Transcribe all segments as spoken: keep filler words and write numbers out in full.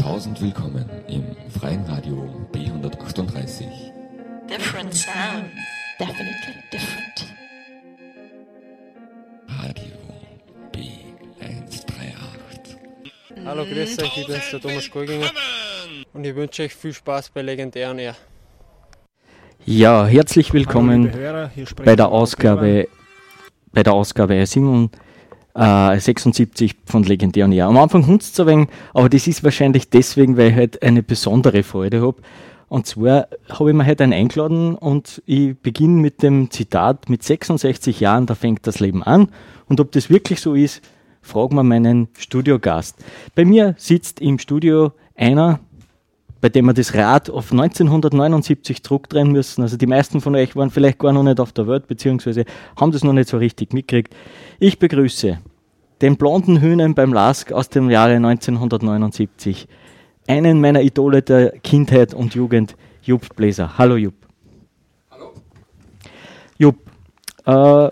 Tausend willkommen im freien Radio B hundertachtunddreißig. Different sound. Definitely different. Radio B hundertachtunddreißig. Hallo, grüß euch, ich bin's, der Thomas Golginger und ich wünsche euch viel Spaß bei Legendär on Air. Ja, herzlich willkommen Hörer, bei der Ausgabe bei der Ausgabe sechsundsiebzig von Legendär on Air. Am Anfang hunzt es ein wenig, aber das ist wahrscheinlich deswegen, weil ich heute eine besondere Freude habe. Und zwar habe ich mir heute einen eingeladen und ich beginne mit dem Zitat: Mit sechsundsechzig Jahren, da fängt das Leben an. Und ob das wirklich so ist, fragen wir meinen Studiogast. Bei mir sitzt im Studio einer, bei dem wir das Rad auf neunzehnhundertneunundsiebzig zurückdrehen müssen. Also die meisten von euch waren vielleicht gar noch nicht auf der Welt, beziehungsweise haben das noch nicht so richtig mitgekriegt. Ich begrüße den blonden Hühnen beim Lask aus dem Jahre neunzehnhundertneunundsiebzig, einen meiner Idole der Kindheit und Jugend, Jupp Bläser. Hallo Jupp. Hallo. Jupp, äh,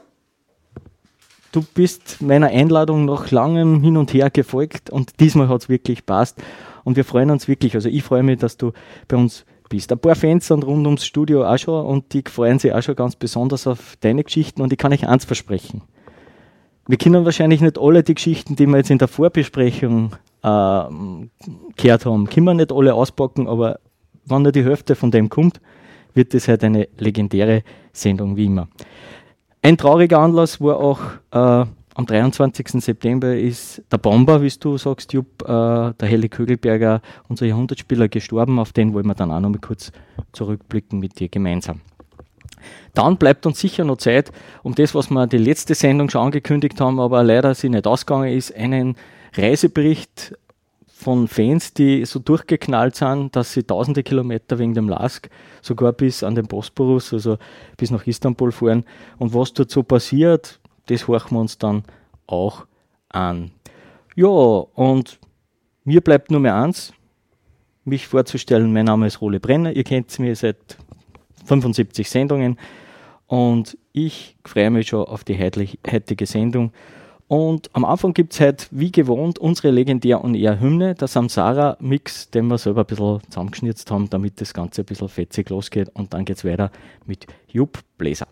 du bist meiner Einladung nach langem Hin und Her gefolgt und diesmal hat es wirklich passt. Und wir freuen uns wirklich, also ich freue mich, dass du bei uns bist. Ein paar Fans sind rund ums Studio auch schon und die freuen sich auch schon ganz besonders auf deine Geschichten und ich kann euch eins versprechen. Wir kennen wahrscheinlich nicht alle die Geschichten, die wir jetzt in der Vorbesprechung äh, gehört haben. Können wir nicht alle auspacken, aber wenn nur die Hälfte von dem kommt, wird das halt eine legendäre Sendung wie immer. Ein trauriger Anlass war auch äh, am dreiundzwanzigsten September ist der Bomber, wie du sagst, Jupp, äh, der Helle Kögelberger, unser Jahrhundertspieler, gestorben. Auf den wollen wir dann auch noch mal kurz zurückblicken mit dir gemeinsam. Dann bleibt uns sicher noch Zeit, um das, was wir die letzte Sendung schon angekündigt haben, aber leider sie nicht ausgegangen ist, einen Reisebericht von Fans, die so durchgeknallt sind, dass sie tausende Kilometer wegen dem Lask sogar bis an den Bosporus, also bis nach Istanbul fahren. Und was dort so passiert, das horchen wir uns dann auch an. Ja, und mir bleibt nur mehr eins, mich vorzustellen. Mein Name ist Role Brenner, ihr kennt mich seit fünfundsiebzig Sendungen und ich freue mich schon auf die heutige Sendung. Und am Anfang gibt es heute, wie gewohnt, unsere Legendär on Air Hymne, der Samsara-Mix, den wir selber ein bisschen zusammengeschnitzt haben, damit das Ganze ein bisschen fetzig losgeht. Und dann geht es weiter mit Jupp Bläser.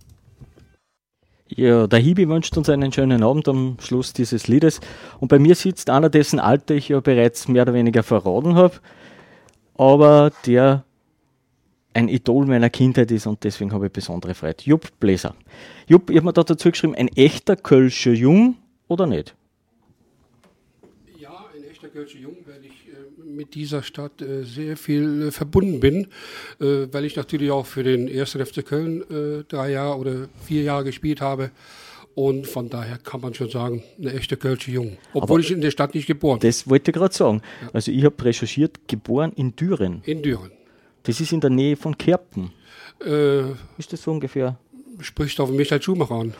Ja, der Hibi wünscht uns einen schönen Abend am Schluss dieses Liedes. Und bei mir sitzt einer, dessen Alter ich ja bereits mehr oder weniger verraten habe, aber der ein Idol meiner Kindheit ist und deswegen habe ich besondere Freude. Jupp Bläser. Jupp, ich habe mir da dazu geschrieben, ein echter Kölscher Jung oder nicht? Ja, ein echter Kölscher Jung, weil ich äh, mit dieser Stadt äh, sehr viel äh, verbunden bin, äh, weil ich natürlich auch für den ersten F C Köln äh, drei Jahre oder vier Jahre gespielt habe. Und von daher kann man schon sagen, eine echte Kölsche Jung. Obwohl Aber ich in der Stadt nicht geboren bin. Das wollte ich gerade sagen. Ja. Also ich habe recherchiert, geboren in Düren. In Düren. Das ist in der Nähe von Kerpen. Äh, ist das so ungefähr? Spricht auf den Michael Schumacher an.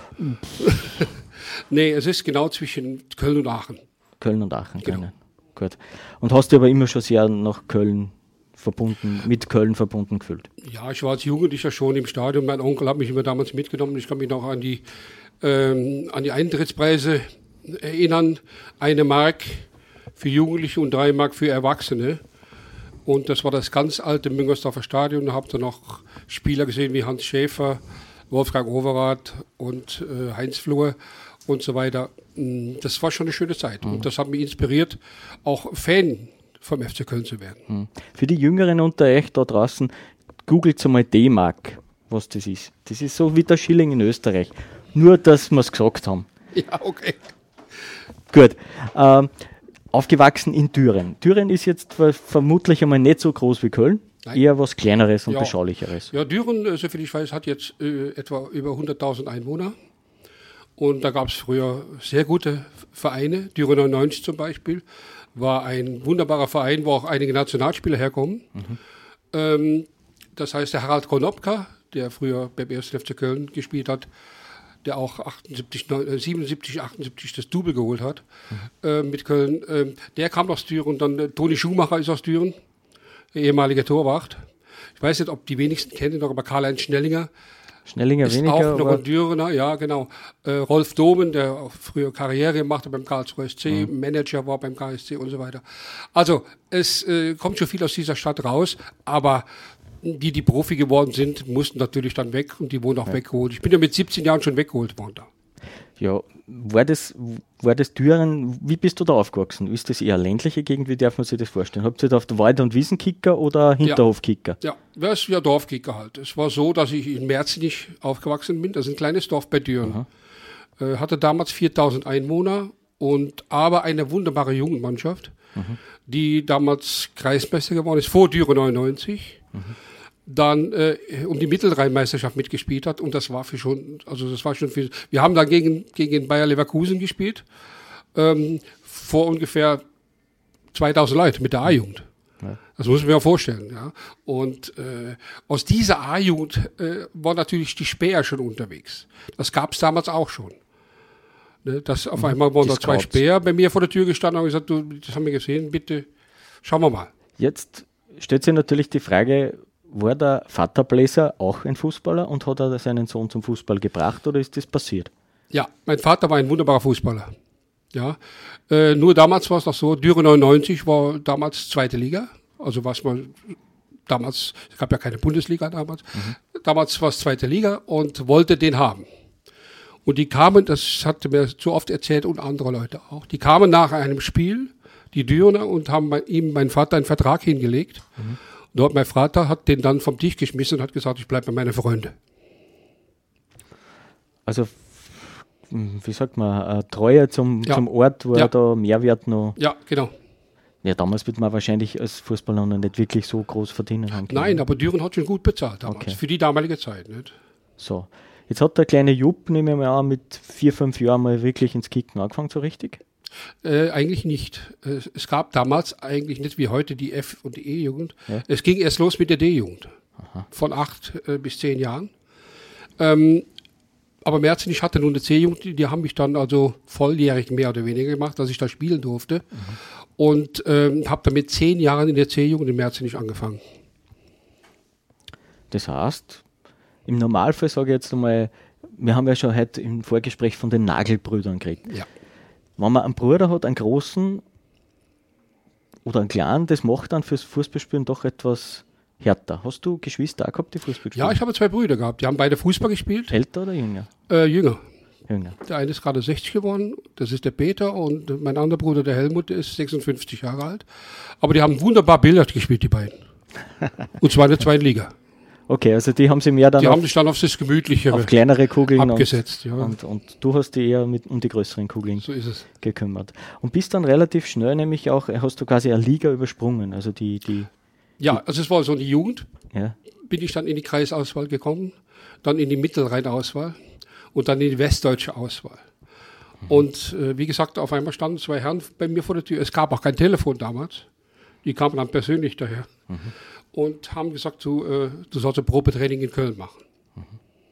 Nee, es ist genau zwischen Köln und Aachen. Köln und Aachen, genau. Genau. Gut. Und hast du aber immer schon sehr nach Köln verbunden, mit Köln verbunden gefühlt? Ja, ich war als Jugendlicher schon im Stadion. Mein Onkel hat mich immer damals mitgenommen. Ich kann mich noch an die, ähm, an die Eintrittspreise erinnern. Eine Mark für Jugendliche und drei Mark für Erwachsene. Und das war das ganz alte Müngersdorfer Stadion. Da habt ihr noch Spieler gesehen wie Hans Schäfer, Wolfgang Overath und äh, Heinz Flohr und so weiter. Das war schon eine schöne Zeit. Mhm. Und das hat mich inspiriert, auch Fan vom F C Köln zu werden. Mhm. Für die Jüngeren unter euch da draußen, googelt mal D-Mark, was das ist. Das ist so wie der Schilling in Österreich. Nur, dass wir es gesagt haben. Ja, okay. Gut. Ähm, Aufgewachsen in Düren. Düren ist jetzt vermutlich einmal nicht so groß wie Köln, Nein. eher was Kleineres und ja. Beschaulicheres. Ja, Düren, soviel ich weiß, hat jetzt äh, etwa über hunderttausend Einwohner. Und da gab es früher sehr gute Vereine. Düren neunundneunzig zum Beispiel war ein wunderbarer Verein, wo auch einige Nationalspieler herkommen. Mhm. Ähm, das heißt, der Harald Konopka, der früher beim ersten F C Köln gespielt hat, der auch achtundsiebzig, siebenundsiebzig, achtundsiebzig das Double geholt hat mhm. äh, mit Köln. Äh, der kam aus Düren und dann äh, Toni Schumacher ist aus Düren, ehemaliger Torwart. Ich weiß nicht, ob die wenigsten kennen noch, aber Karl-Heinz Schnellinger Schnellinger ist weniger. auch noch aber ein Dürener, ja genau. Äh, Rolf Domen, der auch früher Karriere machte beim Karlsruher S C, mhm. Manager war beim K S C und so weiter. Also es äh, kommt schon viel aus dieser Stadt raus, aber die, die Profi geworden sind, mussten natürlich dann weg und die wurden auch ja. weggeholt. Ich bin ja mit siebzehn Jahren schon weggeholt worden da. Ja, war das, war das Düren, wie bist du da aufgewachsen? Ist das eher ländliche Gegend, wie darf man sich das vorstellen? Habt ihr da auf der Wald- und Wiesenkicker oder Hinterhofkicker? Ja, ja, das ist ja Dorfkicker halt. Es war so, dass ich in Merzenich aufgewachsen bin, das ist ein kleines Dorf bei Düren. Äh, hatte damals viertausend Einwohner und aber eine wunderbare Jugendmannschaft, mhm. die damals Kreismeister geworden ist, vor Düren neunundneunzig. Mhm. Dann äh, um die Mittelrheinmeisterschaft mitgespielt hat und das war für schon, also das war schon für, wir haben dann gegen, gegen Bayer Leverkusen gespielt, ähm, vor ungefähr zweitausend Leuten mit der A-Jugend. Ja. Das muss man sich ja vorstellen, ja. Und äh, aus dieser A-Jugend äh, war natürlich die Späher schon unterwegs. Das gab es damals auch schon. Ne, das auf einmal waren da zwei Späher bei mir vor der Tür gestanden und haben gesagt, du, das haben wir gesehen, bitte schauen wir mal. Jetzt stellt sich natürlich die Frage, war der Vater Bläser auch ein Fußballer und hat er seinen Sohn zum Fußball gebracht oder ist das passiert? Ja, mein Vater war ein wunderbarer Fußballer. Ja, äh, nur damals war es noch so, Düren neunundneunzig war damals zweite Liga, also was man damals, es gab ja keine Bundesliga damals, mhm. damals war es zweite Liga und wollte den haben. Und die kamen, das hatte mir so oft erzählt und andere Leute auch, die kamen nach einem Spiel, die Dürener, und haben bei ihm, mein Vater, einen Vertrag hingelegt. Mhm. Dort mein Vater hat den dann vom Tisch geschmissen und hat gesagt, ich bleibe bei meinen Freunden. Also, wie sagt man, äh, Treue zum, ja. zum Ort, wo ja. er da Mehrwert noch... Ja, genau. Ja, damals wird man wahrscheinlich als Fußballer noch nicht wirklich so groß verdienen haben können. Nein, aber Düren hat schon gut bezahlt damals, okay. für die damalige Zeit. Nicht? So, jetzt hat der kleine Jupp, nehme ich mal an, mit vier, fünf Jahren mal wirklich ins Kicken angefangen, so richtig? Äh, eigentlich nicht. Es, es gab damals eigentlich nicht wie heute die F- und die E-Jugend. Ja. Es ging erst los mit der D-Jugend. Aha. Von acht äh, bis zehn Jahren. Ähm, aber Merzenich hatte nun eine C-Jugend, die, die haben mich dann also volljährig mehr oder weniger gemacht, dass ich da spielen durfte. Mhm. Und ähm, habe dann mit zehn Jahren in der C-Jugend in Merzenich angefangen. Das heißt, im Normalfall sage ich jetzt einmal, wir haben ja schon heute im Vorgespräch von den Nagelbrüdern geredet. Ja. Wenn man einen Bruder hat, einen großen oder einen kleinen, das macht dann fürs Fußballspielen doch etwas härter. Hast du Geschwister auch gehabt, die Fußball gespielt? Ja, ich habe zwei Brüder gehabt. Die haben beide Fußball gespielt. Älter oder jünger? Äh, jünger. Jünger. Der eine ist gerade sechzig geworden, das ist der Peter, und mein anderer Bruder, der Helmut, der ist sechsundfünfzig Jahre alt. Aber die haben wunderbar Billard gespielt, die beiden. Und zwar in der zweiten Liga. Okay, also die haben sie mehr dann die auf, haben sich dann auf das Gemütliche auf kleinere Kugeln abgesetzt. Und, ja. und, und du hast dich eher mit, um die größeren Kugeln so ist es. gekümmert. Und bist dann relativ schnell, nämlich auch, hast du quasi eine Liga übersprungen. Also die, die, ja, die, also es war so die Jugend. Ja. Bin ich dann in die Kreisauswahl gekommen, dann in die Mittelrheinauswahl und dann in die westdeutsche Auswahl. Mhm. Und äh, wie gesagt, auf einmal standen zwei Herren bei mir vor der Tür. Es gab auch kein Telefon damals. Die kamen dann persönlich daher. Mhm. Und haben gesagt, du, äh, du sollst ein Probetraining in Köln machen. Mhm.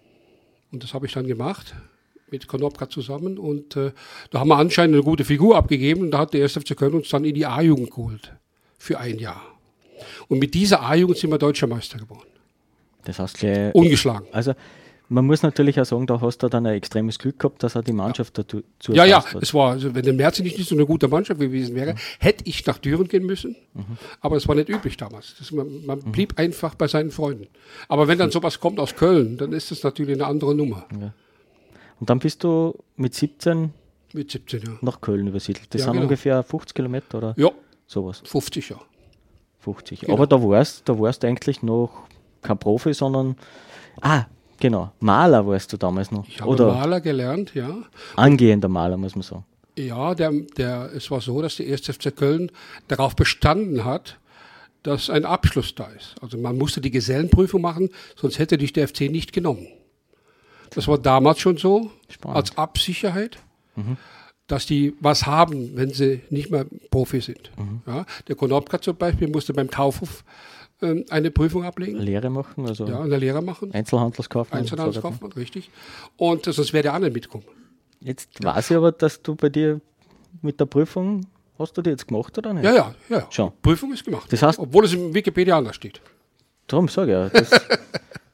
Und das habe ich dann gemacht, mit Konopka zusammen. Und äh, da haben wir anscheinend eine gute Figur abgegeben. Und da hat der erste F C Köln uns dann in die A-Jugend geholt. Für ein Jahr. Und mit dieser A-Jugend sind wir Deutscher Meister geworden. Das heißt gleich... Ungeschlagen. Also man muss natürlich auch sagen, da hast du dann ein extremes Glück gehabt, dass auch die Mannschaft ja. dazu zu Ja, ja, es war, also wenn der Merzenich nicht so eine gute Mannschaft gewesen wäre, mhm. hätte ich nach Düren gehen müssen. Mhm. Aber das war nicht üblich damals. Das, man man mhm. blieb einfach bei seinen Freunden. Aber wenn dann sowas kommt aus Köln, dann ist das natürlich eine andere Nummer. Ja. Und dann bist du mit siebzehn, mit siebzehn ja. nach Köln übersiedelt. Das ja, sind genau. ungefähr fünfzig Kilometer oder ja. sowas. fünfzig, ja. fünfzig. Genau. Aber da warst da warst du eigentlich noch kein Profi, sondern ah, genau, Maler warst du damals noch. Ich habe oder Maler gelernt, ja. Angehender Maler, muss man sagen. Ja, der, der, es war so, dass der erste F C Köln darauf bestanden hat, dass ein Abschluss da ist. Also man musste die Gesellenprüfung machen, sonst hätte dich der F C nicht genommen. Das war damals schon so, Spannend. als Absicherheit, mhm. dass die was haben, wenn sie nicht mehr Profi sind. Mhm. Ja, der Konopka zum Beispiel musste beim Kaufhof ähm, eine Prüfung ablegen. Lehre machen? Also ja, eine Lehre machen. Einzelhandelskaufmann. Einzelhandelskaufmann, richtig. Und sonst wäre der andere mitkommen. Jetzt ja. weiß ich aber, dass du bei dir mit der Prüfung, hast du die jetzt gemacht oder nicht? Ja, ja, ja. Schon. Die Prüfung ist gemacht. Das heißt, obwohl es im Wikipedia anders steht. Darum sage ich ja. Das,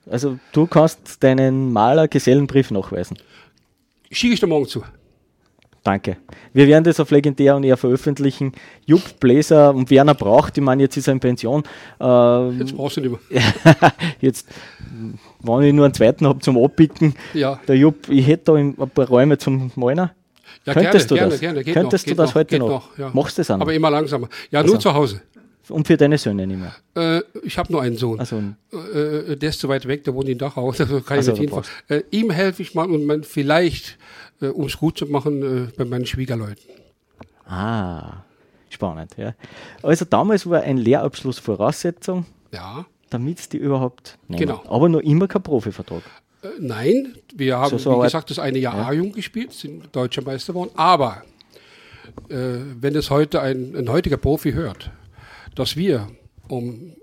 Also du kannst deinen Maler-Gesellenbrief nachweisen. Schicke ich dir morgen zu. Danke. Wir werden das auf Legendär und eher veröffentlichen. Jupp Bläser und Werner Braucht, ich meine, jetzt ist er in Pension. Ähm, jetzt brauchst du nicht mehr. jetzt, wenn ich nur einen zweiten habe zum Abpicken, ja. Der Jupp, ich hätte da ein paar Räume zum Malen. Ja, Könntest gerne, du gerne, das? gerne. Geht Könntest noch, du das noch, heute noch? noch ja. Machst du das auch noch? Aber immer langsamer. Ja, also. Nur zu Hause. Und für deine Söhne nicht mehr? Äh, ich habe nur einen Sohn. Also, äh, der ist zu weit weg, der wohnt in Dachau. Da kann ich also, nicht hinfahren. Äh, ihm helfe ich mal und man, vielleicht, äh, um es gut zu machen, äh, bei meinen Schwiegerleuten. Ah, spannend. Ja. Also damals war ein Lehrabschluss Voraussetzung, ja. damit es die überhaupt nehmen. Genau. Aber noch immer kein Profivertrag. Äh, nein, wir haben, so, so wie gesagt, das eine Jahr ja. A-Jugend gespielt, sind deutscher Meister geworden. Aber äh, wenn es heute ein, ein heutiger Profi hört, dass wir um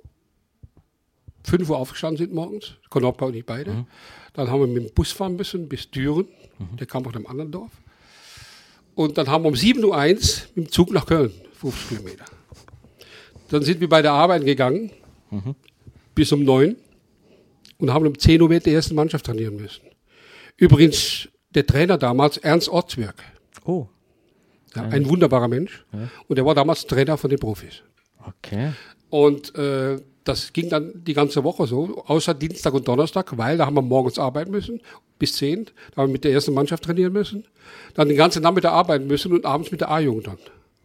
fünf Uhr aufgestanden sind morgens, Konopka und ich beide, mhm. dann haben wir mit dem Bus fahren müssen bis Düren, mhm. der kam aus einem anderen Dorf. Und dann haben wir um sieben Uhr eins mit dem Zug nach Köln, fünfzig Kilometer. Dann sind wir bei der Arbeit gegangen, mhm. bis um neun und haben um zehn Uhr mit der ersten Mannschaft trainieren müssen. Übrigens, der Trainer damals, Ernst Ortswerk. Oh. Ja, ein wunderbarer Mensch. Ja. Und er war damals Trainer von den Profis. Okay. Und äh, das ging dann die ganze Woche so, außer Dienstag und Donnerstag, weil da haben wir morgens arbeiten müssen, bis zehn, da haben wir mit der ersten Mannschaft trainieren müssen, dann den ganzen Nachmittag arbeiten müssen und abends mit der A-Jugend dann.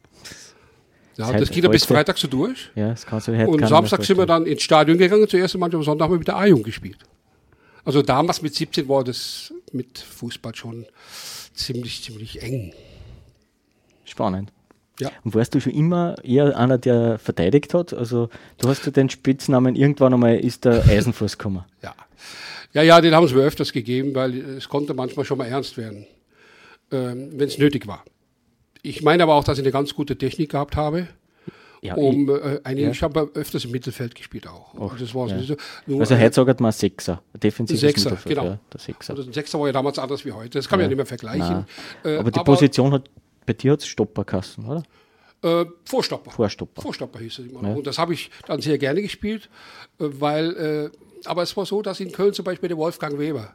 Ja, das, das ging dann bis Freitag so durch. Ja, das kannst du halt und Samstag sind wir dann ins Stadion gegangen zur ersten Mannschaft, und Sonntag haben wir mit der A-Jugend gespielt. Also damals mit siebzehn war das mit Fußball schon ziemlich, ziemlich eng. Spannend. Ja. Und warst du schon immer eher einer, der verteidigt hat? Also du hast ja den Spitznamen, irgendwann einmal ist der Eisenfuß gekommen. Ja. ja, ja, den haben sie mir öfters gegeben, weil es konnte manchmal schon mal ernst werden, ähm, wenn es nötig war. Ich meine aber auch, dass ich eine ganz gute Technik gehabt habe. Ja, um, ich, äh, eine, ja. Ich habe öfters im Mittelfeld gespielt auch. Och, also das war ja. so, nur, also heute sagt man Sechser, defensives Sechser, Mittelfeld. Genau. Ja, der Sechser. Also ein Sechser war ja damals anders wie heute. Das kann man ja, ja nicht mehr vergleichen. Äh, aber die aber, Position hat, bei dir hat es Stopperkassen, oder? Äh, Vorstopper. Vorstopper. Vorstopper hieß es immer noch. Ja. Und das habe ich dann sehr gerne gespielt, weil, äh, aber es war so, dass in Köln zum Beispiel der Wolfgang Weber,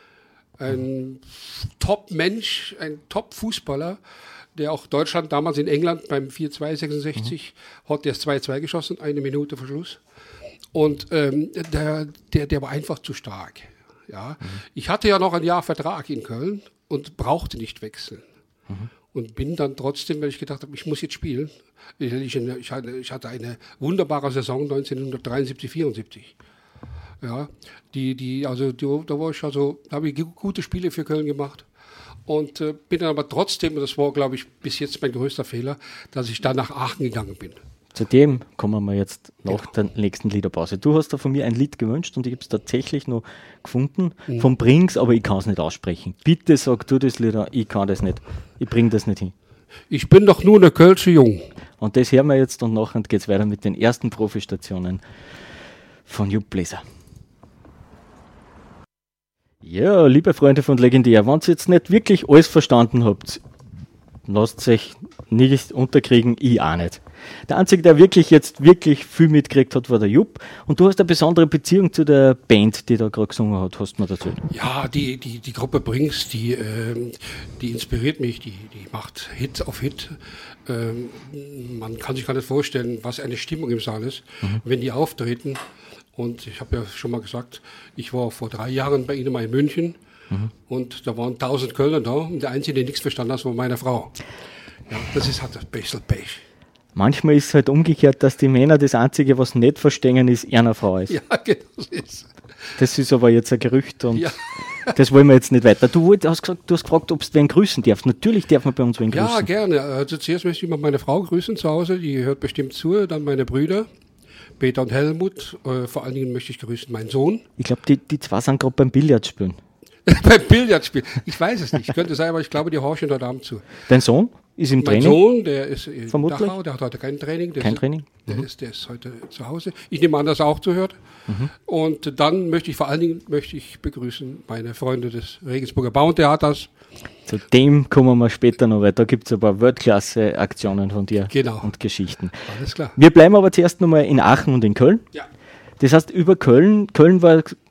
ein mhm. Top-Mensch, ein Top-Fußballer, der auch Deutschland damals in England beim vier zwei sechsundsechzig mhm. hat der zwei zwei geschossen, eine Minute vor Schluss. Und ähm, der, der, der war einfach zu stark. Ja. Mhm. Ich hatte ja noch ein Jahr Vertrag in Köln und brauchte nicht wechseln. Mhm. Und bin dann trotzdem, weil ich gedacht habe, ich muss jetzt spielen. Ich, ich, ich, hatte, ich hatte eine wunderbare Saison neunzehnhundertdreiundsiebzig, vierundsiebzig. Ja, die, die, also die, da war ich also, da habe ich gute Spiele für Köln gemacht. Und äh, bin dann aber trotzdem, und das war, glaube ich, bis jetzt mein größter Fehler, dass ich dann nach Aachen gegangen bin. Zu dem kommen wir jetzt nach genau. der nächsten Liederpause. Du hast da von mir ein Lied gewünscht und ich habe es tatsächlich noch gefunden, mhm. von Brings, aber ich kann es nicht aussprechen. Bitte sag du das Lied, ich kann das nicht. Ich bringe das nicht hin. Ich bin doch nur eine Kölsche Jung. Und das hören wir jetzt und nachher geht es weiter mit den ersten Profistationen von Jupp Bläser. Ja, liebe Freunde von Legendär, wenn ihr jetzt nicht wirklich alles verstanden habt, lasst euch nicht unterkriegen, ich auch nicht. Der Einzige, der wirklich jetzt wirklich viel mitgekriegt hat, war der Jupp. Und du hast eine besondere Beziehung zu der Band, die da gerade gesungen hat, hast du mir erzählt. Ja, die, die, die Gruppe Brings, die, ähm, die inspiriert mich, die, die macht Hit auf Hit. Ähm, man kann sich gar nicht vorstellen, was eine Stimmung im Saal ist, mhm. wenn die auftreten. Und ich habe ja schon mal gesagt, ich war vor drei Jahren bei Ihnen mal in München. Mhm. Und da waren tausend Kölner da und der Einzige, der nichts verstanden hat, war meine Frau. Ja, das ist halt ein bisschen Pech. Manchmal ist es halt umgekehrt, dass die Männer das Einzige, was nicht verstehen, ist, einer Frau ist. Ja, genau so ist es. Das ist aber jetzt ein Gerücht und ja. das wollen wir jetzt nicht weiter. Du hast, gesagt, du hast gefragt, ob du wen grüßen darfst. Natürlich darf man bei uns wen grüßen. Ja, gerne. Also zuerst möchte ich mal meine Frau grüßen zu Hause, die hört bestimmt zu, dann meine Brüder. Peter und Helmut, äh, vor allen Dingen möchte ich grüßen meinen Sohn. Ich glaube, die, die zwei sind gerade beim Billardspielen. beim Billardspielen? Ich weiß es nicht. Könnte sein, aber ich glaube, die horchen dort Abend zu. Dein Sohn ist im mein Training? Mein Sohn, der ist in Vermutlich? Dachau, der hat heute kein Training. Der kein ist, Training? Der, mhm. ist, der ist heute zu Hause. Ich nehme an, dass er auch zuhört. Mhm. Und dann möchte ich vor allen Dingen möchte ich begrüßen meine Freunde des Regensburger Bauerntheaters. Zu dem kommen wir später noch, weil da gibt es ein paar Weltklasse-Aktionen von dir genau. und Geschichten. Alles klar. Wir bleiben aber zuerst nochmal in Aachen und in Köln. Ja. Das heißt, über Köln, Köln war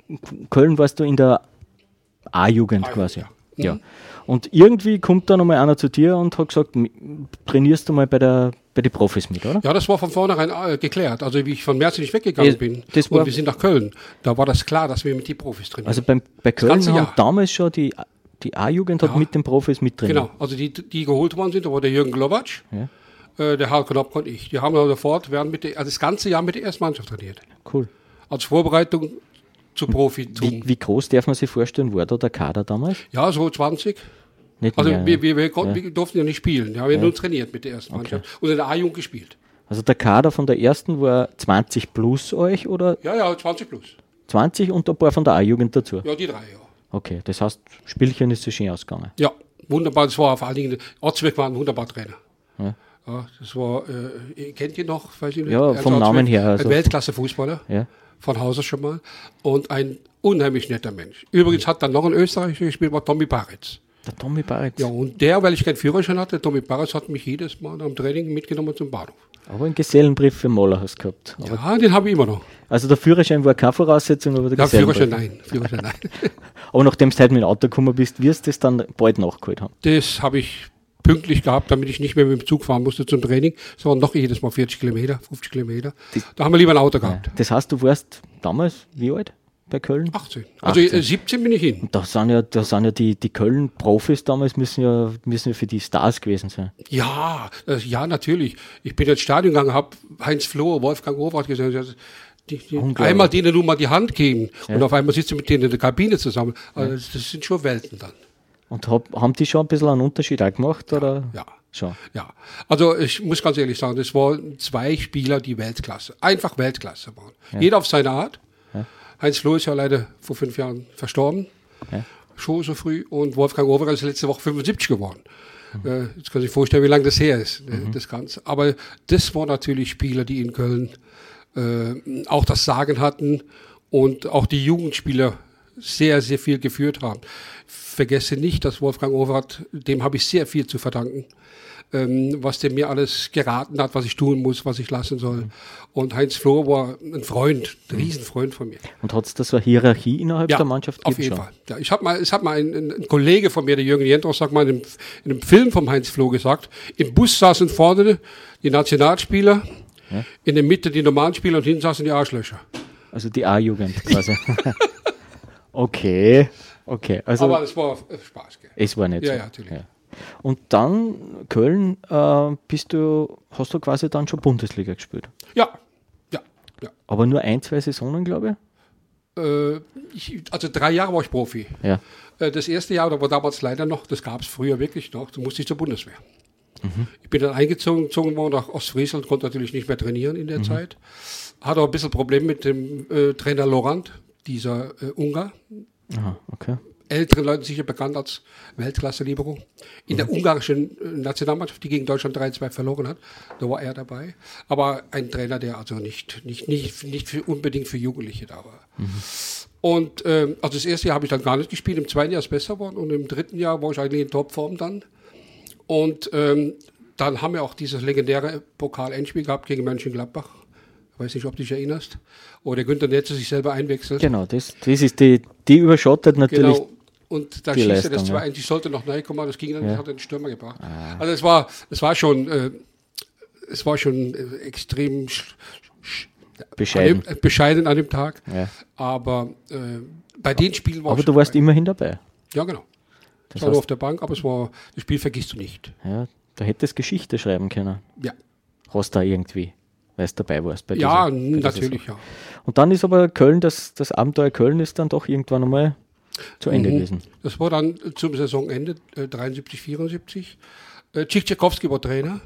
Köln warst du in der A-Jugend A-Jugend, quasi. ja. Ja. Mhm. Und irgendwie kommt dann einmal einer zu dir und hat gesagt, m- trainierst du mal bei der bei den Profis mit, oder? Ja, das war von vornherein äh, geklärt. Also wie ich von März nicht weggegangen Ja, bin das war- und wir sind nach Köln, da war das klar, dass wir mit den Profis trainieren. Also beim, bei Köln ganze haben Jahr. damals schon die, die A-Jugend hat Ja. mit den Profis mit trainiert. Genau, also die, die geholt worden sind, da war der Jürgen Glowacz, Ja. äh, der Harl Knopp und ich. Die haben also sofort während mit der, also das ganze Jahr mit der ersten Mannschaft trainiert. Cool. Als Vorbereitung zu Profitum. Wie, wie groß darf man sich vorstellen, war da der Kader damals? Ja, so zwanzig. Nicht Also mehr, wir, wir, wir, konnten, Ja. wir durften ja nicht spielen. Ja, wir haben nur trainiert mit der ersten Mannschaft und in der A-Jugend gespielt. Also der Kader von der ersten war zwanzig plus euch oder Ja, ja, zwanzig plus. zwanzig und ein paar von der A-Jugend dazu? Ja, die drei, ja. Okay, das heißt, Spielchen ist so schön ausgegangen. Ja, wunderbar. Das war vor allen Dingen, Ortsweg war ein wunderbar Trainer. Ja. Ja, das war, äh, ihr kennt ihn noch? Weiß ich nicht. Ja, Ernst vom Ortsweg, Namen her, also- Ein Weltklasse-Fußballer. Ja. Von Haus aus schon mal. Und ein unheimlich netter Mensch. Übrigens hat dann noch ein Österreicher gespielt, war Tommy Baritz. Der Tommy Baritz. Ja, und der, weil ich keinen Führerschein hatte, Tommy Baritz hat mich jedes Mal am Training mitgenommen zum Bahnhof. Aber einen Gesellenbrief für Maler hast du gehabt. Aber, Ja, den habe ich immer noch. also der Führerschein war keine Voraussetzung, aber der Ja, Gesellenbrief. Führerschein nein. Führerschein nein. Aber nachdem du heute mit dem Auto gekommen bist, wirst du das dann bald nachgeholt haben. Das habe ich pünktlich gehabt, damit ich nicht mehr mit dem Zug fahren musste zum Training, sondern noch jedes Mal vierzig Kilometer, fünfzig Kilometer. Da haben wir lieber ein Auto gehabt. Das heißt, du warst damals wie alt bei Köln? achtzehn. Also achtzehn. äh, siebzehn bin ich hin. Da sind ja, da sind ja die, die Köln-Profis damals müssen ja, müssen ja für die Stars gewesen sein. Ja, das, ja, natürlich. Ich bin ins Stadion gegangen, habe Heinz Flohr, Wolfgang Hofrat gesagt, also die, die, Unglaublich. einmal denen nur mal die Hand geben und auf einmal sitzt du mit denen in der Kabine zusammen. Also das, das sind schon Welten dann. Und hab, haben die schon ein bisschen einen Unterschied auch gemacht? Oder? Ja. Schon. Ja, also ich muss ganz ehrlich sagen, das waren zwei Spieler, die Weltklasse, einfach Weltklasse waren. Jeder auf seine Art. Heinz Floh ist ja leider vor fünf Jahren verstorben, Ja. schon so früh. Und Wolfgang Hofrat ist letzte Woche fünfundsiebzig geworden. Äh, jetzt kann sich vorstellen, wie lange das her ist, äh, das Ganze. Aber das waren natürlich Spieler, die in Köln äh, auch das Sagen hatten und auch die Jugendspieler sehr, sehr viel geführt haben. Vergesse nicht, dass Wolfgang Hofrat, dem habe ich sehr viel zu verdanken, ähm, was der mir alles geraten hat, was ich tun muss, was ich lassen soll. Und Heinz Flohr war ein Freund, ein Riesenfreund von mir. Und hat es da so eine Hierarchie innerhalb Ja, der Mannschaft auf gegeben jeden schon? Fall. Ja, ich hab mal, es hat mal ein, ein, ein Kollege von mir, der Jürgen Jendros, sagt mal in einem, in einem Film vom Heinz Floh gesagt, im Bus saßen vorne die Nationalspieler, Ja. in der Mitte die normalen Spieler und hinten saßen die Arschlöcher. Also die A-Jugend quasi. Okay, okay. Also Aber es war äh, Spaß, gell? es war nicht Ja, so. ja, natürlich. Und dann Köln, äh, bist du, hast du quasi dann schon Bundesliga gespielt. Ja, ja, ja. Aber nur ein, zwei Saisonen, glaube Äh, ich, also drei Jahre war ich Profi. ich. Ja. Äh, das erste Jahr, da war damals leider noch, das gab es früher wirklich noch, da musste ich zur Bundeswehr. Ich bin dann eingezogen gezogen worden nach Ostfriesland, konnte natürlich nicht mehr trainieren in der Zeit. Hatte auch ein bisschen Problem mit dem äh, Trainer Lorand, dieser äh, Ungar. Aha, okay. Älteren Leuten sicher bekannt als Weltklasse-Libero. In der ungarischen äh, Nationalmannschaft, die gegen Deutschland drei zwei verloren hat, da war er dabei. Aber ein Trainer, der also nicht, nicht, nicht, nicht für, unbedingt für Jugendliche da war. Und ähm, also das erste Jahr habe ich dann gar nicht gespielt, im zweiten Jahr ist es besser geworden und im dritten Jahr war ich eigentlich in Topform dann. Und ähm, dann haben wir auch dieses legendäre Pokal-Endspiel gehabt gegen Mönchengladbach. Ich weiß nicht, ob du dich erinnerst. Wo der Günther Netze sich selber einwechselt. Genau, das, das ist die, die überschottet natürlich. Genau. Und da die schießt er Leistung, das zwei ja. eins. Ich sollte noch neu kommen, das ging dann, Ja. das hat den Stürmer gebracht. Also es war, es war schon, äh, es war schon äh, extrem sch, sch, Bescheiden. An dem, äh, bescheiden an dem Tag. Ja. Aber äh, bei den Spielen war Aber ich du schon warst dabei. immerhin dabei. Ja, genau. Das Ich war nur heißt, auf der Bank, aber es war, das Spiel vergisst du nicht. ja, da hättest Geschichte schreiben können. Ja, Hast da irgendwie, weil du dabei warst. Bei ja dieser, bei dieser natürlich, Sache. ja. Und dann ist aber Köln, das, das Abenteuer Köln ist dann doch irgendwann einmal zu Ende Mhm. gewesen. Das war dann zum Saisonende äh, dreiundsiebzig, vierundsiebzig. Äh, Tschikowski war Trainer.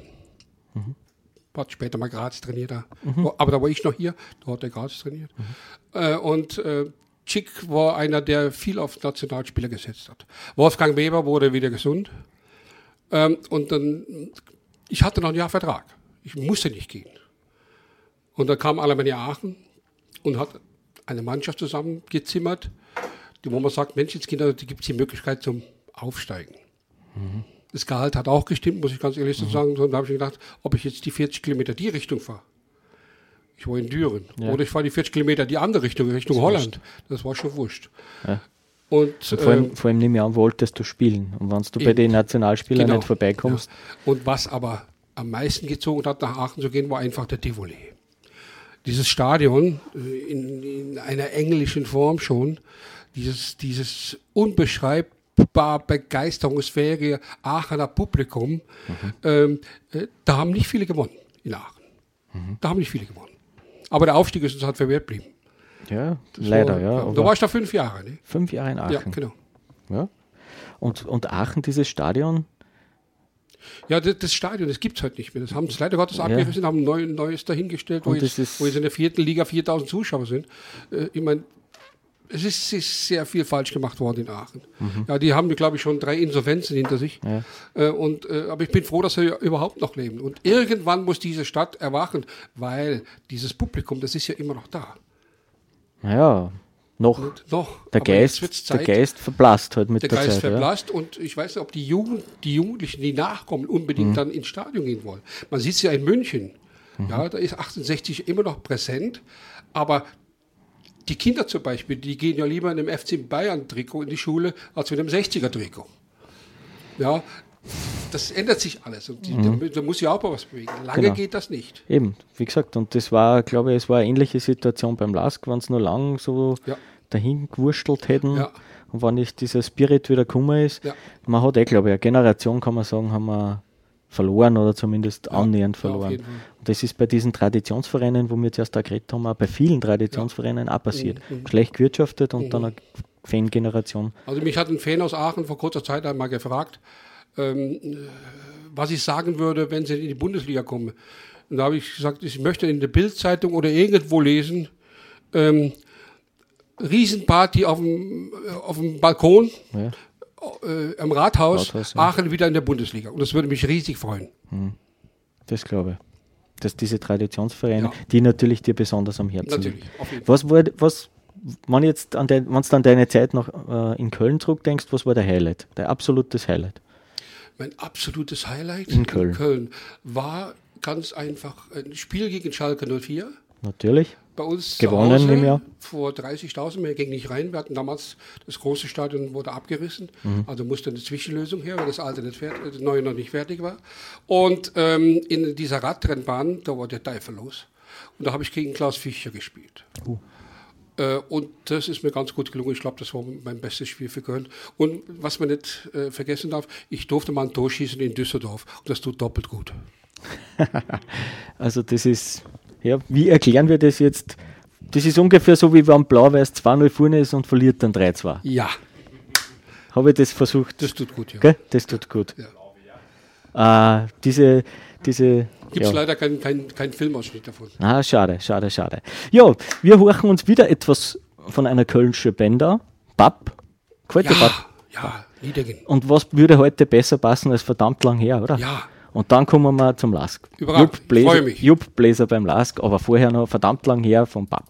Hat später mal Graz trainiert. Da. Aber da war ich noch hier, da hat er Graz trainiert. Äh, und äh, Schick war einer, der viel auf Nationalspieler gesetzt hat. Wolfgang Weber wurde wieder gesund. Ähm, und dann, ich hatte noch ein Jahr Vertrag. Ich musste nicht gehen. Und dann kam Alemannia Aachen und hat eine Mannschaft zusammengezimmert, die, wo man sagt, Menschenskinder, die gibt es die Möglichkeit zum Aufsteigen. Das Gehalt hat auch gestimmt, muss ich ganz ehrlich so sagen. Und da habe ich gedacht, ob ich jetzt die vierzig Kilometer die Richtung fahre. Ich war in Düren. Ja. Oder ich fahre die vierzig Kilometer die andere Richtung, Richtung Das Holland. Das war schon wurscht. Ja. Und, Und vor, allem, ähm, vor allem nehme ich an, wolltest du spielen. Und wenn du bei eben. den Nationalspielern Genau. nicht vorbeikommst, Ja. Und was aber am meisten gezogen hat, nach Aachen zu gehen, war einfach der Tivoli. Dieses Stadion äh, in, in einer englischen Form schon, dieses, dieses unbeschreibbar begeisterungsfähige Aachener Publikum, mhm. ähm, äh, da haben nicht viele gewonnen in Aachen. Mhm. Da haben nicht viele gewonnen. Aber der Aufstieg ist uns halt verwehrt geblieben. ja, Das leider, war, ja. Da aber war ich da fünf Jahre. Ne? fünf Jahre in Aachen. Ja, genau. Ja. Und, und Aachen, dieses Stadion, Ja, das, das Stadion, das gibt es heute nicht mehr. Das haben es leider Gottes Ja. abgerissen, haben ein neu, neues dahingestellt, wo Und jetzt, das ist- wo jetzt in der vierten Liga viertausend Zuschauer sind. Äh, ich meine, es ist, ist sehr viel falsch gemacht worden in Aachen. Mhm. Ja, die haben, glaube ich, schon drei Insolvenzen hinter sich. Ja. Äh, und, äh, aber ich bin froh, dass sie überhaupt noch leben. Und irgendwann muss diese Stadt erwachen, weil dieses Publikum, das ist ja immer noch da. naja, noch. Und noch. Der Aber jetzt Geist, wird's der Zeit. Geist verblasst halt mit Der der, Geist Zeit. Ja. verblasst und ich weiß nicht, ob die, Jugend, die Jugendlichen, die nachkommen, unbedingt Mhm. dann ins Stadion gehen wollen. Man sieht es ja in München. Ja, da ist achtundsechzig immer noch präsent, aber die Kinder zum Beispiel, die gehen ja lieber in einem F C Bayern-Trikot in die Schule, als mit einem sechziger-Trikot. Ja, das ändert sich alles und die, da, da muss ja auch mal was bewegen. Lange Genau. geht das nicht. Eben, wie gesagt, und das war, glaube ich, es war eine ähnliche Situation beim Lask, wenn sie nur lang so Ja. dahin gewurstelt hätten Ja. und wenn nicht dieser Spirit wieder gekommen ist. Ja. Man hat eh, glaube ich, eine Generation, kann man sagen, haben wir verloren oder zumindest Ja, annähernd ja, auf verloren. jeden Fall. Und das ist bei diesen Traditionsvereinen, wo wir zuerst da geredet haben, auch bei vielen Traditionsvereinen auch passiert. Mhm. Schlecht gewirtschaftet und Mhm. dann eine Fangeneration. Also mich hat ein Fan aus Aachen vor kurzer Zeit einmal gefragt, ähm, was ich sagen würde, wenn sie in die Bundesliga kommen. Und da habe ich gesagt, ich möchte in der Bild-Zeitung oder irgendwo lesen, ähm, Riesenparty auf dem, auf dem Balkon Ja. äh, am Rathaus, Rathaus, ja. Aachen wieder in der Bundesliga. Und das würde mich riesig freuen. Das glaube ich. Dass diese Traditionsvereine, Ja. die natürlich dir besonders am Herzen liegen. Natürlich, auf jeden Fall. Was war, was, wenn jetzt an de, wenn's an deine Zeit noch äh, in Köln zurückdenkst, was war der Highlight? Dein absolutes Highlight? Mein absolutes Highlight In Köln. in Köln war ganz einfach ein Spiel gegen Schalke null vier. Natürlich. Bei uns Gewonnen zu im Hause Jahr. vor dreißigtausend, mehr ging nicht rein. Wir hatten damals, das große Stadion wurde abgerissen, Mhm. also musste eine Zwischenlösung her, weil das alte nicht fertig, das neue noch nicht fertig war. Und ähm, in dieser Radrennbahn, da war der Teufel los. Und da habe ich gegen Klaus Fischer gespielt. Uh. Äh, und das ist mir ganz gut gelungen. Ich glaube, das war mein bestes Spiel für Köln. Und was man nicht äh, vergessen darf, ich durfte mal ein Tor schießen in Düsseldorf. Und das tut doppelt gut. Also das ist, ja, wie erklären wir das jetzt? Das ist ungefähr so, wie wenn Blau-Weiß zwei null vorne ist und verliert dann drei zwei. Ja, Habe ich das versucht? das tut gut, ja. Gell? Das tut gut. Äh, diese, diese, Gibt es ja. leider keinen kein, kein Filmausschnitt davon. Ah, schade, schade, schade. Ja, wir horchen uns wieder etwas von einer kölnischen Band an. Papp. Gefällt dir Papp? Ja, ja, Niedergen. Und was würde heute besser passen als verdammt lang her, oder? Ja, Und dann kommen wir zum Lask. Überragend, Jupp Bläser, freue mich. Jupp Bläser beim Lask, aber vorher noch verdammt lang her vom Papp.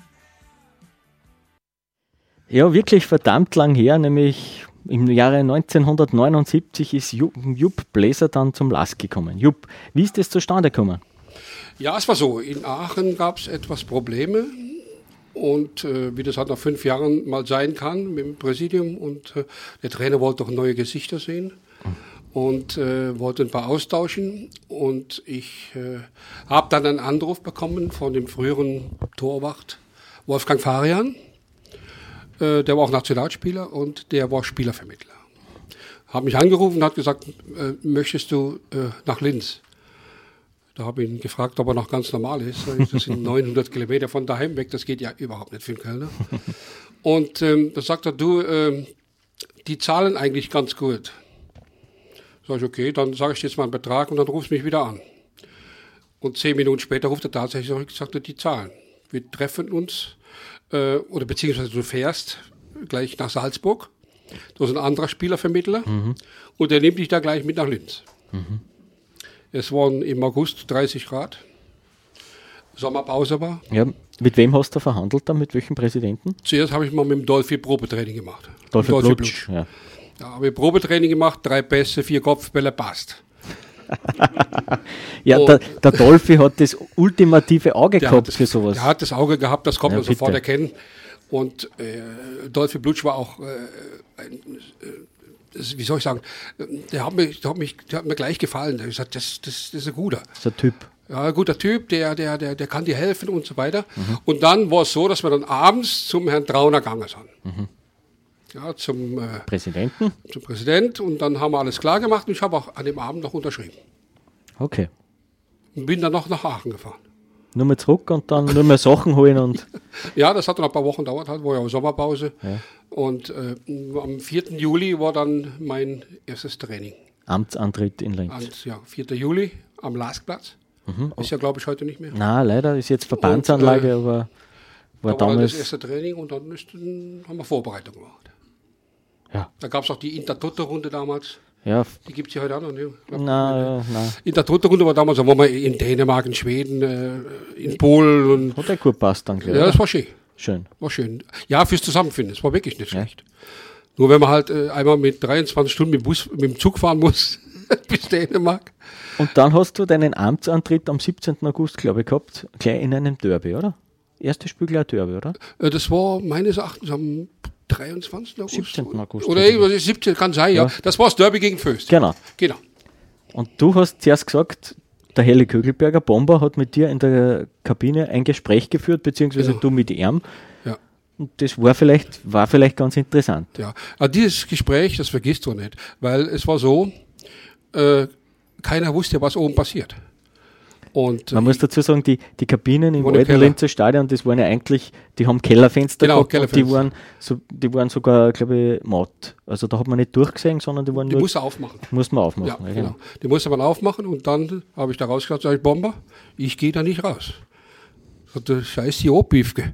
Ja, wirklich verdammt lang her, nämlich im Jahre neunzehnhundertneunundsiebzig ist Jupp, Jupp Bläser dann zum Lask gekommen. Jupp, wie ist das zustande gekommen? ja, es war so. In Aachen gab es etwas Probleme. Und äh, wie das halt nach fünf Jahren mal sein kann mit dem Präsidium. Und äh, der Trainer wollte doch neue Gesichter sehen. Und äh, wollte ein paar austauschen. Und ich äh, habe dann einen Anruf bekommen von dem früheren Torwart Wolfgang Farian. Äh, der war auch Nationalspieler und der war Spielervermittler. Hat mich angerufen und hat gesagt, äh, möchtest du äh, nach Linz? Da habe ich ihn gefragt, ob er noch ganz normal ist. Das sind neunhundert Kilometer von daheim weg, das geht ja überhaupt nicht für einen Kölner. Und ähm, da sagt er, du, ähm, die zahlen eigentlich ganz gut. Sag ich, okay, dann sage ich jetzt mal einen Betrag und dann rufst du mich wieder an. Und zehn Minuten später ruft er tatsächlich zurück und sagt, die zahlen. Wir treffen uns, äh, oder beziehungsweise du fährst gleich nach Salzburg. Da ist ein anderer Spielervermittler mhm. und der nimmt dich da gleich mit nach Linz. Mhm. Es waren im August dreißig Grad, Sommerpause war. Ja, mit wem hast du verhandelt dann, mit welchem Präsidenten? Zuerst habe ich mal mit dem Dolphy Probetraining gemacht. Dolphy Dolphy Plutsch, ja. Da habe ich Probetraining gemacht, drei Pässe, vier Kopfbälle, passt. Ja, Und- der, der Dolphy hat das ultimative Auge Der gehabt hat, für sowas. der hat das Auge gehabt, das konnte Ja, man sofort bitte. erkennen. Und äh, Dolphy Blutsch war auch, äh, ein, äh, das, wie soll ich sagen, äh, der hat, mich, der, hat mich, der hat mir gleich gefallen. Der hat gesagt, das, das, das ist ein guter. So ein Typ. Ja, ein guter Typ, der, der, der, der kann dir helfen und so weiter. Und dann war es so, dass wir dann abends zum Herrn Trauner gegangen sind. Ja, zum, äh, Präsidenten? zum Präsident. Und dann haben wir alles klar gemacht und ich habe auch an dem Abend noch unterschrieben. Okay. Und bin dann noch nach Aachen gefahren. Nur mal zurück und dann nur mehr Sachen holen und. Ja, das hat dann ein paar Wochen gedauert, halt, war ja auch Sommerpause. Und äh, am vierten Juli war dann mein erstes Training. Amtsantritt in Linz. Und, ja, vierten Juli am Laskplatz. Ist ja, glaube ich, heute nicht mehr. Na, leider ist jetzt Verbandsanlage, Und, äh, aber war Da war dann damals. das erste Training und dann, ist, dann haben wir Vorbereitung gemacht. Ja. Da gab es auch die Intertoto-Runde damals. Ja, Die gibt es ja heute auch noch. Ne? Ich glaub, na, na. Intertoto-Runde war damals, da waren wir in Dänemark, in Schweden, äh, in Polen. Und, Hat ja gut passt dann, glaube ja, ich. das war schön. Schön. War schön. Ja, fürs Zusammenfinden, das war wirklich nicht schlecht. Nur wenn man halt äh, einmal mit dreiundzwanzig Stunden mit dem, Bus, mit dem Zug fahren muss bis Dänemark. Und dann hast du deinen Amtsantritt am siebzehnten August, glaube ich, gehabt, gleich in einem Derby, oder? Erstes Spiel gleich Derby, oder? Äh, das war meines Erachtens am dreiundzwanzigsten August. siebzehnten August. Oder irgendwas, siebzehnten kann sein, ja. Ja. Das war das Derby gegen Föst. Genau. Genau. Und du hast zuerst gesagt, der Helle Kögelberger, Bomber, hat mit dir in der Kabine ein Gespräch geführt, beziehungsweise Genau. du mit ihm. Ja. Und das war vielleicht, war vielleicht ganz interessant. Ja, aber dieses Gespräch, das vergisst du nicht, weil es war so, äh, keiner wusste, was oben passiert. Und Man äh, muss dazu sagen, die, die Kabinen im Waren im alten Keller. Linzer Stadion, das waren ja eigentlich, die haben Kellerfenster Genau, gehabt und die Kellerfenster. waren, so, die waren sogar, glaube ich, matt. Also da hat man nicht durchgesehen, sondern die waren die nur, muss er aufmachen. muss man Ja, aufmachen. Ja, genau. Die musste man aufmachen und dann habe ich da rausgeschaut, sage ich, Bomber, ich gehe da nicht raus. Sagte, scheiß die Obifke.